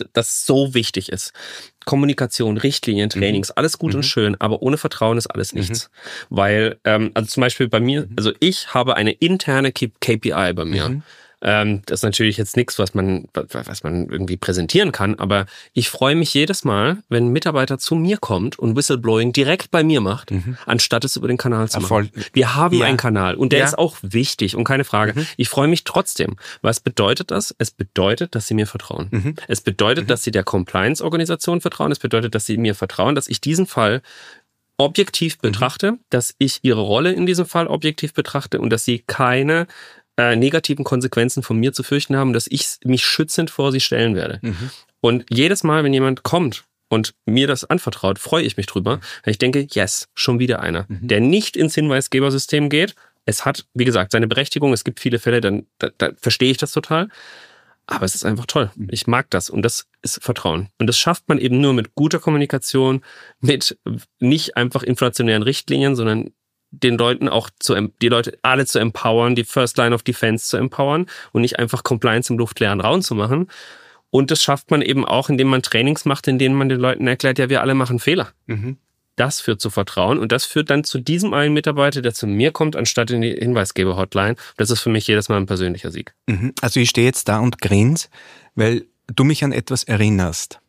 so wichtig ist. Kommunikation, Richtlinien, Trainings, alles gut und schön, aber ohne Vertrauen ist alles nichts. Weil, also zum Beispiel bei mir, also ich habe eine interne KPI bei mir. Das ist natürlich jetzt nichts, was man irgendwie präsentieren kann, aber ich freue mich jedes Mal, wenn ein Mitarbeiter zu mir kommt und Whistleblowing direkt bei mir macht, anstatt es über den Kanal zu machen. Wir haben einen Kanal und der ist auch wichtig und keine Frage. Ich freue mich trotzdem. Was bedeutet das? Es bedeutet, dass sie mir vertrauen. Es bedeutet, dass sie der Compliance-Organisation vertrauen. Es bedeutet, dass sie mir vertrauen, dass ich diesen Fall objektiv betrachte, dass ich ihre Rolle in diesem Fall objektiv betrachte und dass sie keine negativen Konsequenzen von mir zu fürchten haben, dass ich mich schützend vor sie stellen werde. Und jedes Mal, wenn jemand kommt und mir das anvertraut, freue ich mich drüber, weil ich denke, yes, schon wieder einer, der nicht ins Hinweisgebersystem geht. Es hat, wie gesagt, seine Berechtigung. Es gibt viele Fälle, da verstehe ich das total. Aber es ist einfach toll. Ich mag das und das ist Vertrauen. Und das schafft man eben nur mit guter Kommunikation, mit nicht einfach inflationären Richtlinien, sondern den Leuten auch die Leute alle zu empowern, die First Line of Defense zu empowern und nicht einfach Compliance im luftleeren Raum zu machen. Und das schafft man eben auch, indem man Trainings macht, in denen man den Leuten erklärt, ja, wir alle machen Fehler. Das führt zu Vertrauen und das führt dann zu diesem einen Mitarbeiter, der zu mir kommt, anstatt in die Hinweisgeber-Hotline. Das ist für mich jedes Mal ein persönlicher Sieg. Also ich stehe jetzt da und grinse, weil du mich an etwas erinnerst.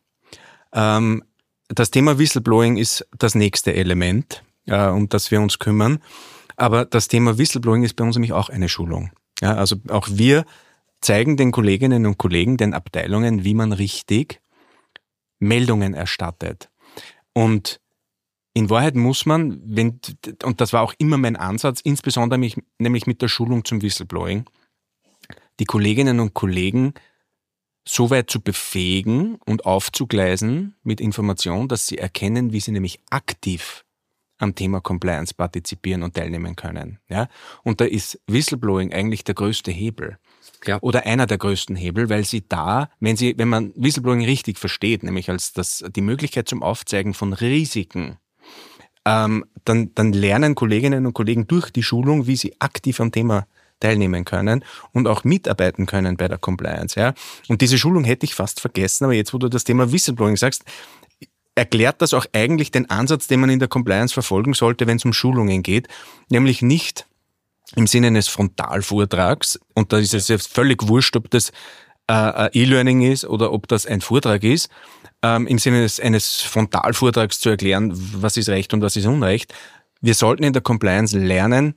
Das Thema Whistleblowing ist das nächste Element, um das wir uns kümmern. Aber das Thema Whistleblowing ist bei uns nämlich auch eine Schulung. Ja, also auch wir zeigen den Kolleginnen und Kollegen, den Abteilungen, wie man richtig Meldungen erstattet. Und in Wahrheit muss man, und das war auch immer mein Ansatz, insbesondere nämlich mit der Schulung zum Whistleblowing, die Kolleginnen und Kollegen so weit zu befähigen und aufzugleisen mit Information, dass sie erkennen, wie sie nämlich aktiv am Thema Compliance partizipieren und teilnehmen können. Ja? Und da ist Whistleblowing eigentlich der größte Hebel. Ja. Oder einer der größten Hebel, weil sie da, wenn man Whistleblowing richtig versteht, nämlich als die Möglichkeit zum Aufzeigen von Risiken, dann lernen Kolleginnen und Kollegen durch die Schulung, wie sie aktiv am Thema teilnehmen können und auch mitarbeiten können bei der Compliance. Ja? Und diese Schulung hätte ich fast vergessen, aber jetzt, wo du das Thema Whistleblowing sagst, erklärt das auch eigentlich den Ansatz, den man in der Compliance verfolgen sollte, wenn es um Schulungen geht, nämlich nicht im Sinne eines Frontalvortrags, und da ist es jetzt völlig wurscht, ob das E-Learning ist oder ob das ein Vortrag ist, im Sinne eines Frontalvortrags zu erklären, was ist Recht und was ist Unrecht. Wir sollten in der Compliance lernen,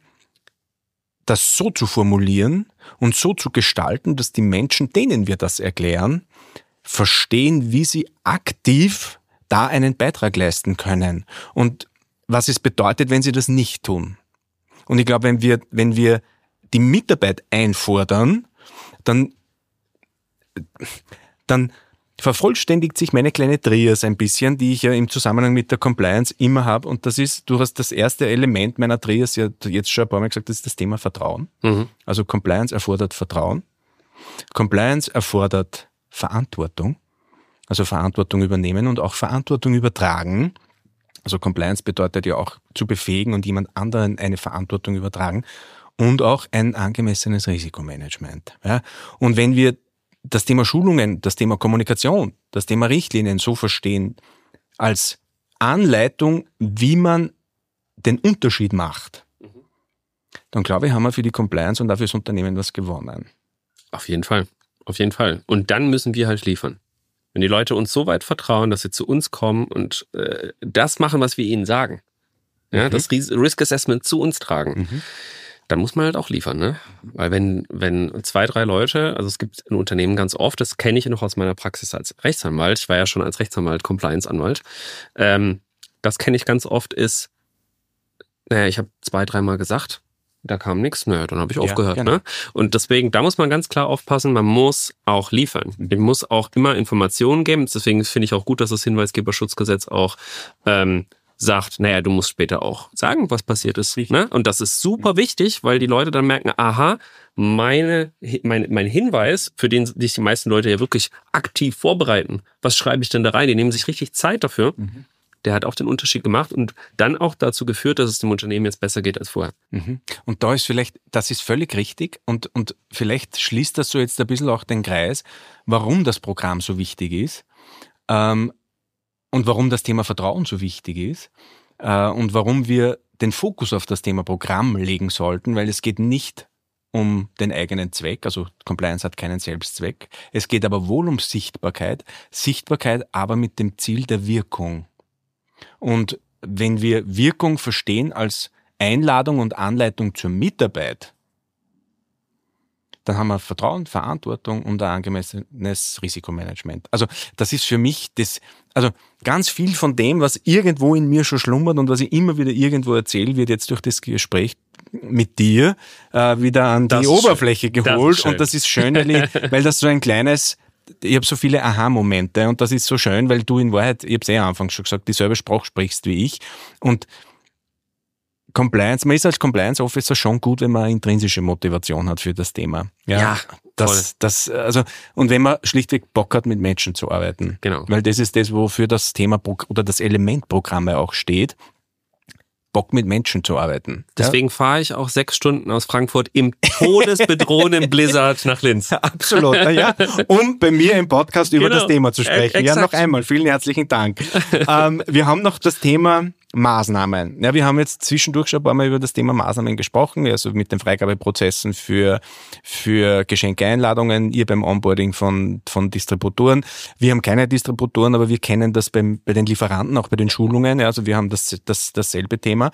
das so zu formulieren und so zu gestalten, dass die Menschen, denen wir das erklären, verstehen, wie sie aktiv da einen Beitrag leisten können und was es bedeutet, wenn sie das nicht tun. Und ich glaube, wenn wir die Mitarbeit einfordern, dann vervollständigt sich meine kleine Trias ein bisschen, die ich ja im Zusammenhang mit der Compliance immer habe. Und das ist, du hast das erste Element meiner Trias ja jetzt schon ein paar Mal gesagt, das ist das Thema Vertrauen. Also Compliance erfordert Vertrauen. Compliance erfordert Verantwortung. Also Verantwortung übernehmen und auch Verantwortung übertragen. Also Compliance bedeutet ja auch zu befähigen und jemand anderen eine Verantwortung übertragen und auch ein angemessenes Risikomanagement. Ja? Und wenn wir das Thema Schulungen, das Thema Kommunikation, das Thema Richtlinien so verstehen als Anleitung, wie man den Unterschied macht, dann glaube ich, haben wir für die Compliance und auch fürs Unternehmen was gewonnen. Auf jeden Fall. Auf jeden Fall. Und dann müssen wir halt liefern. Wenn die Leute uns so weit vertrauen, dass sie zu uns kommen und das machen, was wir ihnen sagen, ja, das Risk Assessment zu uns tragen, dann muss man halt auch liefern. Ne? Weil wenn 2, 3 Leute, also es gibt in Unternehmen ganz oft, das kenne ich noch aus meiner Praxis als Rechtsanwalt, ich war ja schon als Rechtsanwalt Compliance-Anwalt, das kenne ich ganz oft ist, naja, ich habe 2, 3 Mal gesagt, da kam nichts, naja, dann habe ich aufgehört. Genau. Ne? Und deswegen, da muss man ganz klar aufpassen, man muss auch liefern. Man muss auch immer Informationen geben. Deswegen finde ich auch gut, dass das Hinweisgeberschutzgesetz auch sagt, naja, du musst später auch sagen, was passiert ist. Ne? Und das ist super wichtig, weil die Leute dann merken, aha, mein Hinweis, für den sich die meisten Leute ja wirklich aktiv vorbereiten, was schreibe ich denn da rein? Die nehmen sich richtig Zeit dafür. Der hat auch den Unterschied gemacht und dann auch dazu geführt, dass es dem Unternehmen jetzt besser geht als vorher. Und da ist vielleicht, das ist völlig richtig und vielleicht schließt das so jetzt ein bisschen auch den Kreis, warum das Programm so wichtig ist und warum das Thema Vertrauen so wichtig ist und warum wir den Fokus auf das Thema Programm legen sollten, weil es geht nicht um den eigenen Zweck, also Compliance hat keinen Selbstzweck. Es geht aber wohl um Sichtbarkeit aber mit dem Ziel der Wirkung. Und wenn wir Wirkung verstehen als Einladung und Anleitung zur Mitarbeit, dann haben wir Vertrauen, Verantwortung und ein angemessenes Risikomanagement. Also das ist für mich also ganz viel von dem, was irgendwo in mir schon schlummert und was ich immer wieder irgendwo erzähle, wird jetzt durch das Gespräch mit dir wieder an die Oberfläche geholt. Und das ist schön, weil das so ein kleines, ich habe so viele Aha-Momente und das ist so schön, weil du in Wahrheit, ich habe es am Anfang schon gesagt, dieselbe Sprache sprichst wie ich und Compliance, man ist als Compliance Officer schon gut, wenn man eine intrinsische Motivation hat für das Thema. Ja, also, und wenn man schlichtweg Bock hat, mit Menschen zu arbeiten. Genau. Weil das ist das, wofür das Thema oder das Element Programme auch steht. Bock mit Menschen zu arbeiten. Deswegen fahre ich auch 6 Stunden aus Frankfurt im todesbedrohenden Blizzard nach Linz. Ja, absolut, ja. Um bei mir im Podcast über das Thema zu sprechen. Ja, noch einmal, vielen herzlichen Dank. Wir haben noch das Thema Maßnahmen. Ja, wir haben jetzt zwischendurch schon ein paar Mal über das Thema Maßnahmen gesprochen, also mit den Freigabeprozessen für Geschenkeeinladungen, ihr beim Onboarding von Distributoren. Wir haben keine Distributoren, aber wir kennen das bei den Lieferanten, auch bei den Schulungen. Ja, also wir haben dasselbe Thema.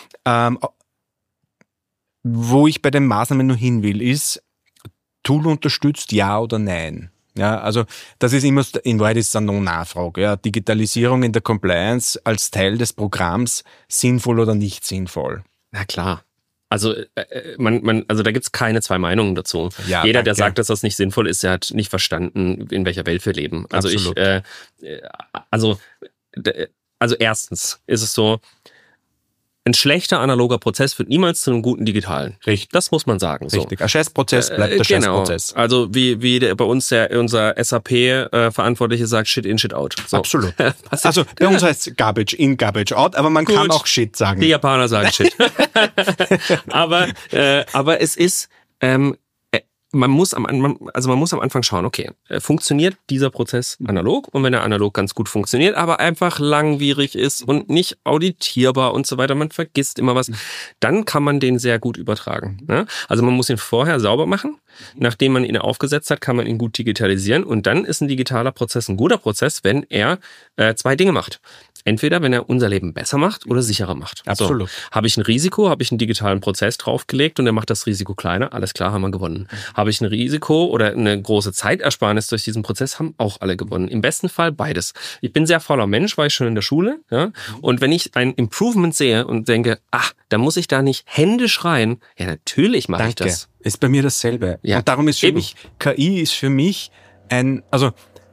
Wo ich bei den Maßnahmen nur hin will, ist Tool unterstützt, ja oder nein? Ja, also das ist immer, in Wahrheit ist es eine No-Nachfrage. Ja, Digitalisierung in der Compliance als Teil des Programms sinnvoll oder nicht sinnvoll? Na klar. Also also da gibt's keine 2 Meinungen dazu. Ja, jeder, der sagt, dass das nicht sinnvoll ist, der hat nicht verstanden, in welcher Welt wir leben. Also absolut. Also erstens ist es so, ein schlechter analoger Prozess führt niemals zu einem guten digitalen. Richtig. Das muss man sagen. Richtig. Ein Scheißprozess bleibt der Scheißprozess. Also wie bei uns unser SAP-Verantwortliche sagt, Shit in, Shit out. So. Absolut. Also bei uns heißt es Garbage in, Garbage out, aber man kann auch Shit sagen. Die Japaner sagen Shit. aber es ist... Man muss am Anfang schauen, okay, funktioniert dieser Prozess analog? Und wenn er analog ganz gut funktioniert, aber einfach langwierig ist und nicht auditierbar und so weiter, man vergisst immer was, dann kann man den sehr gut übertragen. Ne? Also man muss ihn vorher sauber machen. Nachdem man ihn aufgesetzt hat, kann man ihn gut digitalisieren. Und dann ist ein digitaler Prozess ein guter Prozess, wenn er 2 Dinge macht. Entweder, wenn er unser Leben besser macht oder sicherer macht. Absolut. So, habe ich ein Risiko, habe ich einen digitalen Prozess draufgelegt und er macht das Risiko kleiner, alles klar, haben wir gewonnen. Habe ich ein Risiko oder eine große Zeitersparnis durch diesen Prozess, haben auch alle gewonnen. Im besten Fall beides. Ich bin sehr fauler Mensch, war ich schon in der Schule. Ja? Und wenn ich ein Improvement sehe und denke, da muss ich da nicht händisch rein, ja natürlich mache ich das. Ist bei mir dasselbe. Ja. Und darum ist für mich, KI ist für mich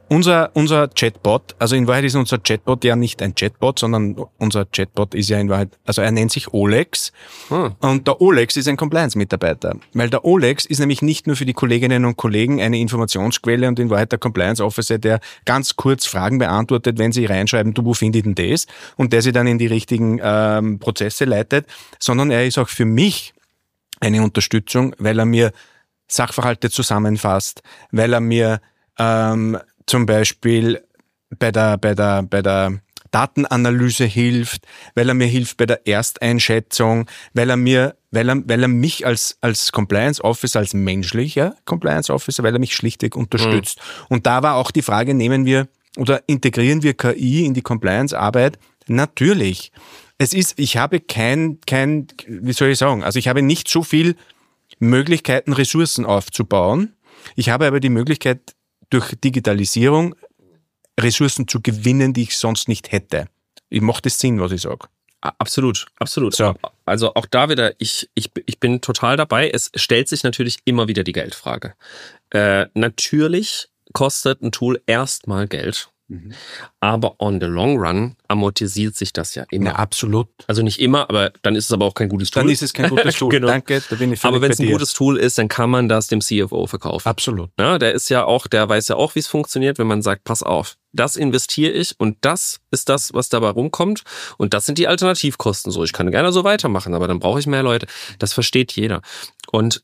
unser Chatbot, also in Wahrheit ist unser Chatbot ja nicht ein Chatbot, sondern unser Chatbot ist ja in Wahrheit, also er nennt sich Olex. Und der Olex ist ein Compliance-Mitarbeiter. Weil der Olex ist nämlich nicht nur für die Kolleginnen und Kollegen eine Informationsquelle und in Wahrheit der Compliance-Officer, der ganz kurz Fragen beantwortet, wenn sie reinschreiben, du, wo finde ich denn das? Und der sie dann in die richtigen Prozesse leitet, sondern er ist auch für mich eine Unterstützung, weil er mir Sachverhalte zusammenfasst, weil er mir zum Beispiel bei der Datenanalyse hilft, weil er mir hilft bei der Ersteinschätzung, weil er mich als Compliance Officer, als menschlicher Compliance Officer, weil er mich schlichtweg unterstützt. Und da war auch die Frage, integrieren wir KI in die Compliance-Arbeit? Natürlich. Ich habe wie soll ich sagen, also ich habe nicht so viel Möglichkeiten, Ressourcen aufzubauen. Ich habe aber die Möglichkeit, durch Digitalisierung Ressourcen zu gewinnen, die ich sonst nicht hätte. Macht das Sinn, was ich sage? Absolut, absolut. So. Also auch da wieder, ich bin total dabei. Es stellt sich natürlich immer wieder die Geldfrage. Natürlich kostet ein Tool erstmal Geld. Aber on the long run amortisiert sich das ja immer. Ja, absolut. Also nicht immer, aber dann ist es aber auch kein gutes Tool. Dann ist es kein gutes Tool. Genau. Danke, da bin ich völlig Aber wenn es ein bei dir. gutes Tool ist, dann kann man das dem CFO verkaufen. Absolut. Ja, der weiß ja auch, wie es funktioniert, wenn man sagt, pass auf, das investiere ich und das ist das, was dabei rumkommt und das sind die Alternativkosten. So, ich kann gerne so weitermachen, aber dann brauche ich mehr Leute. Das versteht jeder. Und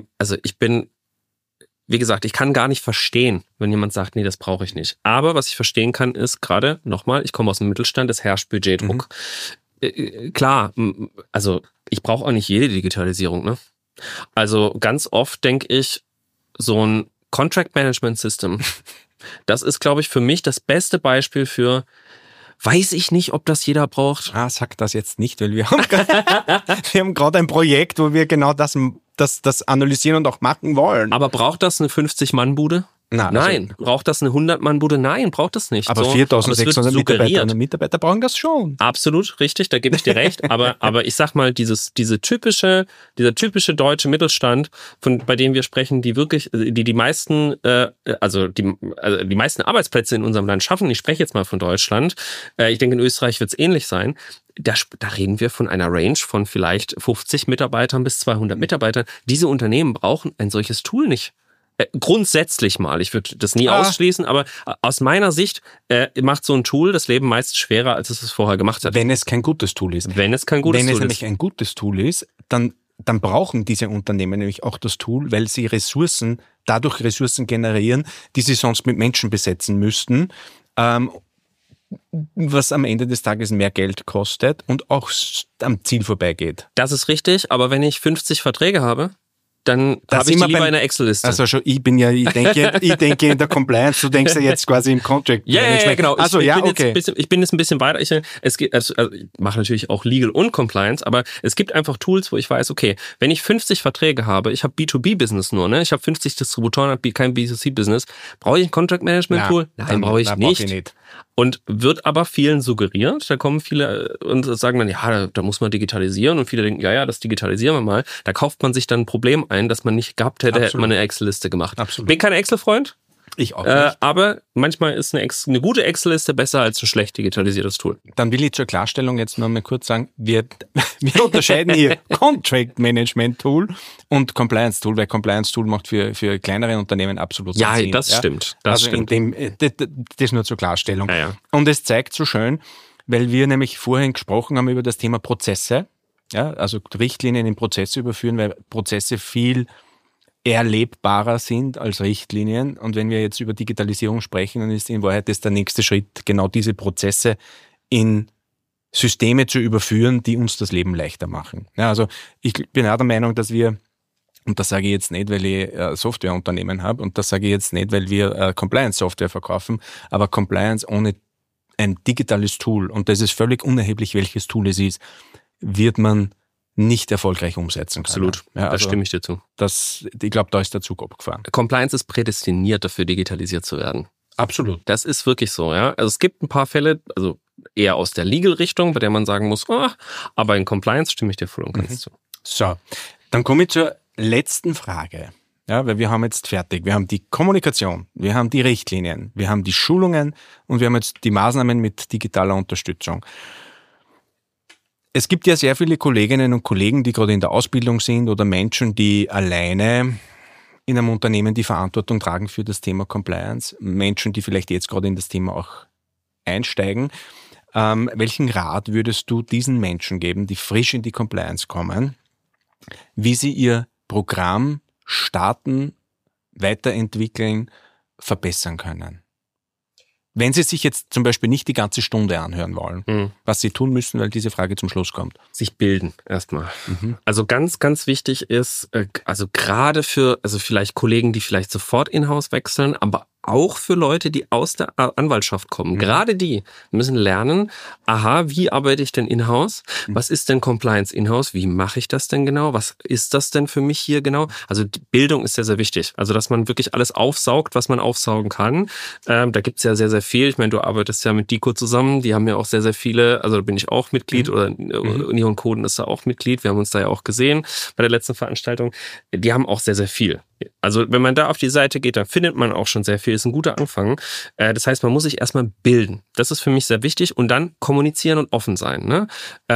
wie gesagt, ich kann gar nicht verstehen, wenn jemand sagt, nee, das brauche ich nicht. Aber was ich verstehen kann, ist gerade, nochmal, ich komme aus dem Mittelstand, es herrscht Budgetdruck. Klar, also ich brauche auch nicht jede Digitalisierung, ne? Also ganz oft denke ich, so ein Contract Management System, das ist, glaube ich, für mich das beste Beispiel für, weiß ich nicht, ob das jeder braucht. Sag das jetzt nicht, weil wir haben gerade ein Projekt, wo wir genau das analysieren und auch machen wollen. Aber braucht das eine 50-Mann-Bude? Nein. Braucht das eine 100-Mann-Bude? Nein, braucht das nicht. Aber 4.600 Mitarbeiterinnen und Mitarbeiter brauchen das schon. Absolut, richtig, da gebe ich dir recht. Aber ich sag mal, dieser typische deutsche Mittelstand, bei dem wir sprechen, die wirklich, die meisten, die meisten Arbeitsplätze in unserem Land schaffen. Ich spreche jetzt mal von Deutschland. Ich denke, in Österreich wird es ähnlich sein. Da reden wir von einer Range von vielleicht 50 Mitarbeitern bis 200 Mitarbeitern. Diese Unternehmen brauchen ein solches Tool nicht. Grundsätzlich mal, ich würde das nie ausschließen, aber aus meiner Sicht macht so ein Tool das Leben meist schwerer, als es vorher gemacht hat. Wenn es kein gutes Tool ist. Wenn es nämlich ein gutes Tool ist, dann brauchen diese Unternehmen nämlich auch das Tool, weil sie dadurch Ressourcen generieren, die sie sonst mit Menschen besetzen müssten, was am Ende des Tages mehr Geld kostet und auch am Ziel vorbeigeht. Das ist richtig, aber wenn ich 50 Verträge habe, dann habe ich die lieber in einer Excel-Liste. Also schon, ich denke in der Compliance, du denkst ja jetzt quasi im Contract Management. Ja, genau. Also ich bin jetzt ein bisschen weiter. Ich mache natürlich auch Legal und Compliance, aber es gibt einfach Tools, wo ich weiß, okay, wenn ich 50 Verträge habe, ich habe B2B-Business nur, ne? Ich habe 50 Distributoren, habe kein B2C-Business. Brauche ich ein Contract Management Tool? Nein, brauche ich nicht. Und wird aber vielen suggeriert, da kommen viele und sagen dann, ja, da muss man digitalisieren und viele denken, ja, das digitalisieren wir mal. Da kauft man sich dann ein Problem ein, das man nicht gehabt hätte, hätte man eine Excel-Liste gemacht. Absolut. Bin kein Excel-Freund. Ich auch nicht. Aber manchmal ist eine gute Excel-Liste besser als ein schlecht digitalisiertes Tool. Dann will ich zur Klarstellung jetzt noch mal kurz sagen, wir unterscheiden hier Contract Management Tool und Compliance Tool, weil Compliance Tool macht für kleinere Unternehmen absolut Sinn. Ja, das stimmt. Das stimmt. Das nur zur Klarstellung. Ja. Und es zeigt so schön, weil wir nämlich vorhin gesprochen haben über das Thema Prozesse, ja, also Richtlinien in Prozesse überführen, weil Prozesse viel erlebbarer sind als Richtlinien. Und wenn wir jetzt über Digitalisierung sprechen, dann ist in Wahrheit das der nächste Schritt, genau diese Prozesse in Systeme zu überführen, die uns das Leben leichter machen. Ja, also ich bin auch der Meinung, dass wir, und das sage ich jetzt nicht, weil ich Softwareunternehmen habe, und das sage ich jetzt nicht, weil wir Compliance-Software verkaufen, aber Compliance ohne ein digitales Tool, und das ist völlig unerheblich, welches Tool es ist, wird man nicht erfolgreich umsetzen können. Absolut, ja, da stimme ich dir zu. Ich glaube, da ist der Zug abgefahren. Compliance ist prädestiniert dafür, digitalisiert zu werden. Absolut. Das ist wirklich so, ja. Also es gibt ein paar Fälle, also eher aus der Legal-Richtung, bei der man sagen muss, aber in Compliance stimme ich dir voll und ganz zu. So, dann komme ich zur letzten Frage. Ja, weil wir haben jetzt fertig. Wir haben die Kommunikation, wir haben die Richtlinien, wir haben die Schulungen und wir haben jetzt die Maßnahmen mit digitaler Unterstützung. Es gibt ja sehr viele Kolleginnen und Kollegen, die gerade in der Ausbildung sind oder Menschen, die alleine in einem Unternehmen die Verantwortung tragen für das Thema Compliance. Menschen, die vielleicht jetzt gerade in das Thema auch einsteigen. Welchen Rat würdest du diesen Menschen geben, die frisch in die Compliance kommen, wie sie ihr Programm starten, weiterentwickeln, verbessern können? Wenn Sie sich jetzt zum Beispiel nicht die ganze Stunde anhören wollen, was Sie tun müssen, weil diese Frage zum Schluss kommt. Sich bilden erstmal. Also ganz, ganz wichtig ist, also gerade für, also vielleicht Kollegen, die vielleicht sofort in-house wechseln, aber auch für Leute, die aus der Anwaltschaft kommen. Gerade die müssen lernen, aha, wie arbeite ich denn in-house? Was ist denn Compliance in-house? Wie mache ich das denn genau? Was ist das denn für mich hier genau? Also die Bildung ist sehr, sehr wichtig. Also dass man wirklich alles aufsaugt, was man aufsaugen kann. Da gibt's ja sehr, sehr viel. Ich meine, du arbeitest ja mit DICO zusammen. Die haben ja auch sehr, sehr viele, also da bin ich auch Mitglied oder Union Coden ist da auch Mitglied. Wir haben uns da ja auch gesehen bei der letzten Veranstaltung. Die haben auch sehr, sehr viel. Also wenn man da auf die Seite geht, dann findet man auch schon sehr viel. Ist ein guter Anfang. Das heißt, man muss sich erstmal bilden. Das ist für mich sehr wichtig. Und dann kommunizieren und offen sein. Ne?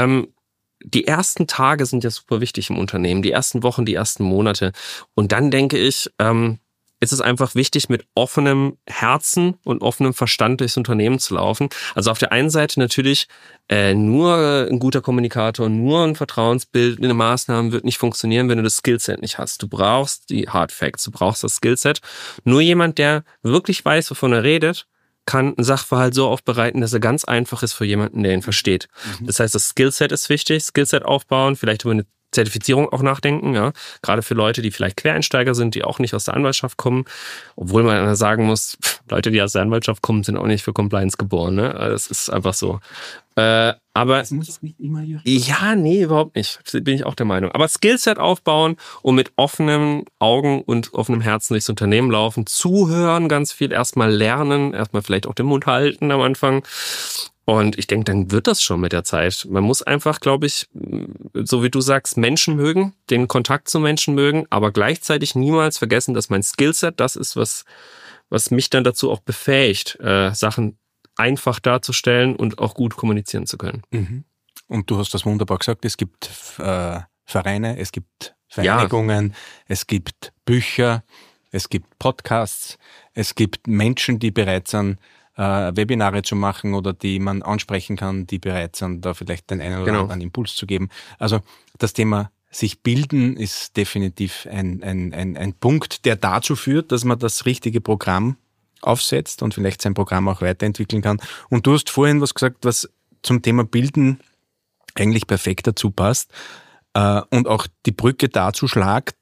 Die ersten Tage sind ja super wichtig im Unternehmen. Die ersten Wochen, die ersten Monate. Und dann denke ich, ist es einfach wichtig, mit offenem Herzen und offenem Verstand durchs Unternehmen zu laufen. Also auf der einen Seite natürlich nur ein guter Kommunikator, nur ein Vertrauensbild, eine Maßnahme wird nicht funktionieren, wenn du das Skillset nicht hast. Du brauchst die Hard Facts, du brauchst das Skillset. Nur jemand, der wirklich weiß, wovon er redet, kann einen Sachverhalt so aufbereiten, dass er ganz einfach ist für jemanden, der ihn versteht. Das heißt, das Skillset ist wichtig, Skillset aufbauen, vielleicht über eine Zertifizierung auch nachdenken, ja. Gerade für Leute, die vielleicht Quereinsteiger sind, die auch nicht aus der Anwaltschaft kommen. Obwohl man sagen muss, Leute, die aus der Anwaltschaft kommen, sind auch nicht für Compliance geboren, ne? Das ist einfach so. Aber das muss nicht immer ja, nee, überhaupt nicht. Bin ich auch der Meinung. Aber Skillset aufbauen und mit offenen Augen und offenem Herzen durchs Unternehmen laufen, zuhören ganz viel, erstmal lernen, erstmal vielleicht auch den Mund halten am Anfang. Und ich denke, dann wird das schon mit der Zeit. Man muss einfach, glaube ich, so wie du sagst, Menschen mögen, den Kontakt zu Menschen mögen, aber gleichzeitig niemals vergessen, dass mein Skillset das ist, was mich dann dazu auch befähigt, Sachen einfach darzustellen und auch gut kommunizieren zu können. Und du hast das wunderbar gesagt, es gibt Vereine, es gibt Vereinigungen, es gibt Bücher, es gibt Podcasts, es gibt Menschen, die bereit sind, Webinare zu machen oder die man ansprechen kann, die bereit sind, da vielleicht den einen oder anderen Impuls zu geben. Also das Thema sich bilden ist definitiv ein Punkt, der dazu führt, dass man das richtige Programm aufsetzt und vielleicht sein Programm auch weiterentwickeln kann. Und du hast vorhin was gesagt, was zum Thema Bilden eigentlich perfekt dazu passt und auch die Brücke dazu schlägt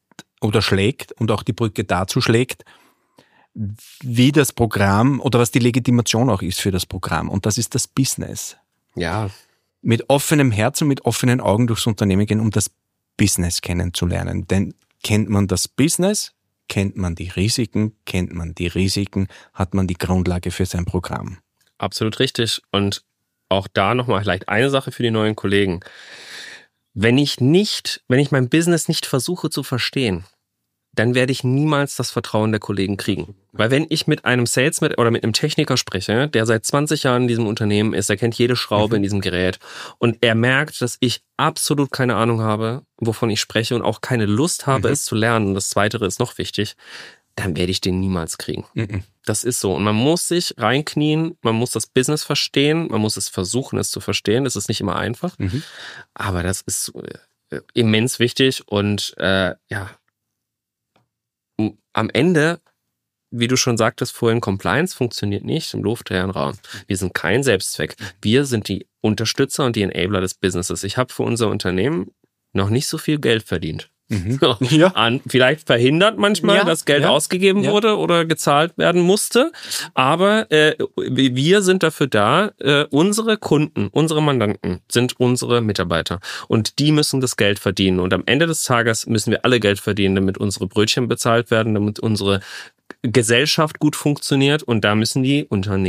und auch die Brücke dazu schlägt, wie das Programm oder was die Legitimation auch ist für das Programm. Und das ist das Business. Ja. Mit offenem Herz und mit offenen Augen durchs Unternehmen gehen, um das Business kennenzulernen. Denn kennt man das Business, kennt man die Risiken, hat man die Grundlage für sein Programm. Absolut richtig. Und auch da nochmal vielleicht eine Sache für die neuen Kollegen. Wenn ich mein Business nicht versuche zu verstehen, dann werde ich niemals das Vertrauen der Kollegen kriegen. Weil wenn ich mit einem Salesman oder mit einem Techniker spreche, der seit 20 Jahren in diesem Unternehmen ist, der kennt jede Schraube in diesem Gerät und er merkt, dass ich absolut keine Ahnung habe, wovon ich spreche und auch keine Lust habe, es zu lernen, und das Zweite ist noch wichtig, dann werde ich den niemals kriegen. Das ist so. Und man muss sich reinknien, man muss das Business verstehen, man muss es versuchen, es zu verstehen. Das ist nicht immer einfach, aber das ist immens wichtig und am Ende, wie du schon sagtest vorhin, Compliance funktioniert nicht im luftleeren Raum. Wir sind kein Selbstzweck. Wir sind die Unterstützer und die Enabler des Businesses. Ich habe für unser Unternehmen noch nicht so viel Geld verdient. Vielleicht verhindert manchmal, dass Geld ausgegeben wurde oder gezahlt werden musste. Aber wir sind dafür da, unsere Kunden, unsere Mandanten sind unsere Mitarbeiter. Und die müssen das Geld verdienen. Und am Ende des Tages müssen wir alle Geld verdienen, damit unsere Brötchen bezahlt werden, damit unsere Gesellschaft gut funktioniert. Und da müssen die Unternehmen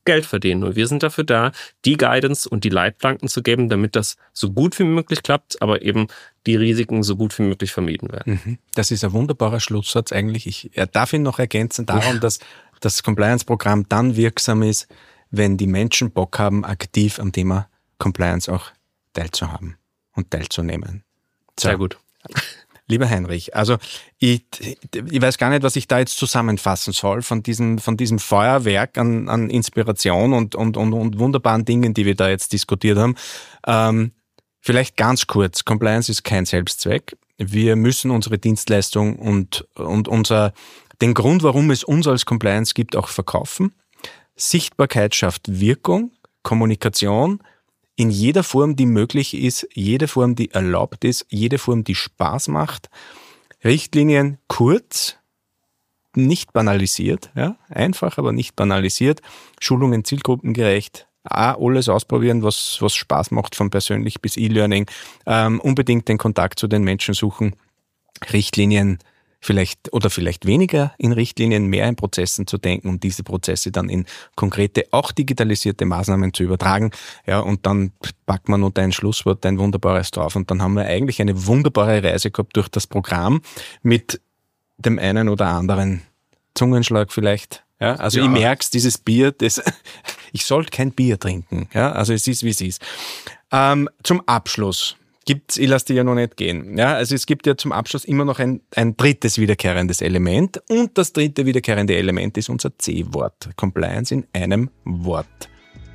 Geld verdienen. Und wir sind dafür da, die Guidance und die Leitplanken zu geben, damit das so gut wie möglich klappt, aber eben die Risiken so gut wie möglich vermieden werden. Das ist ein wunderbarer Schlusssatz eigentlich. Ich darf ihn noch ergänzen darum, dass das Compliance-Programm dann wirksam ist, wenn die Menschen Bock haben, aktiv am Thema Compliance auch teilzuhaben und teilzunehmen. So. Sehr gut. Lieber Heinrich, also ich weiß gar nicht, was ich da jetzt zusammenfassen soll von diesem Feuerwerk an Inspiration und wunderbaren Dingen, die wir da jetzt diskutiert haben. Vielleicht ganz kurz, Compliance ist kein Selbstzweck. Wir müssen unsere Dienstleistung und den Grund, warum es uns als Compliance gibt, auch verkaufen. Sichtbarkeit schafft Wirkung, Kommunikation in jeder Form, die möglich ist, jede Form, die erlaubt ist, jede Form, die Spaß macht. Richtlinien kurz, nicht banalisiert, ja, einfach, aber nicht banalisiert. Schulungen zielgruppengerecht. Alles ausprobieren, was Spaß macht, von persönlich bis E-Learning. Unbedingt den Kontakt zu den Menschen suchen. Richtlinien vielleicht weniger in Richtlinien, mehr in Prozessen zu denken, um diese Prozesse dann in konkrete, auch digitalisierte Maßnahmen zu übertragen. Ja, und dann packt man unter ein Schlusswort ein wunderbares drauf. Und dann haben wir eigentlich eine wunderbare Reise gehabt durch das Programm mit dem einen oder anderen Zungenschlag vielleicht. Ja, also ich merk's, dieses Bier, ich sollte kein Bier trinken. Ja, also es ist, wie es ist. Zum Abschluss ich lasse dir ja noch nicht gehen. Ja, also es gibt ja zum Abschluss immer noch ein drittes wiederkehrendes Element. Und das dritte wiederkehrende Element ist unser C-Wort. Compliance in einem Wort.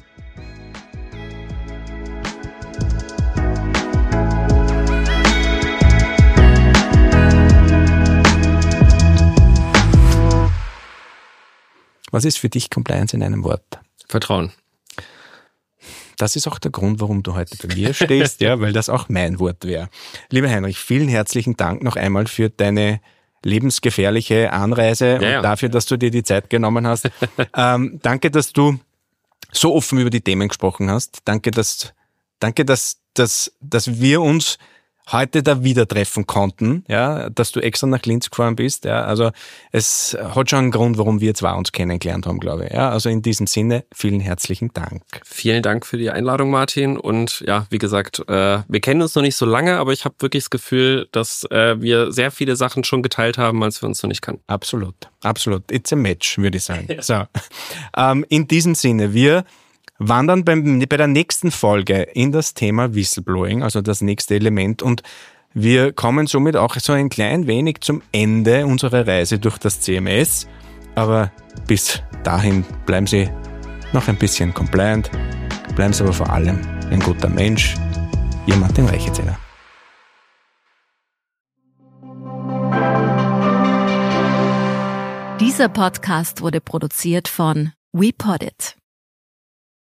Was ist für dich Compliance in einem Wort? Vertrauen. Das ist auch der Grund, warum du heute bei mir stehst, ja, weil das auch mein Wort wäre. Lieber Heinrich, vielen herzlichen Dank noch einmal für deine lebensgefährliche Anreise und dafür, dass du dir die Zeit genommen hast. Danke, dass du so offen über die Themen gesprochen hast. Danke, dass wir uns heute da wieder treffen konnten, ja, dass du extra nach Linz gefahren bist, ja, also es hat schon einen Grund, warum wir zwei uns kennengelernt haben, glaube ich, ja, also in diesem Sinne, vielen herzlichen Dank. Vielen Dank für die Einladung, Martin, und ja, wie gesagt, wir kennen uns noch nicht so lange, aber ich habe wirklich das Gefühl, dass wir sehr viele Sachen schon geteilt haben, als wir uns noch nicht kannten. Absolut, it's a match, würde ich sagen. Ja. So, in diesem Sinne, wir wandern bei der nächsten Folge in das Thema Whistleblowing, also das nächste Element, und wir kommen somit auch so ein klein wenig zum Ende unserer Reise durch das CMS, aber bis dahin bleiben Sie noch ein bisschen compliant, bleiben Sie aber vor allem ein guter Mensch. Ihr Martin Reichezeler. Dieser Podcast wurde produziert von WePoddit.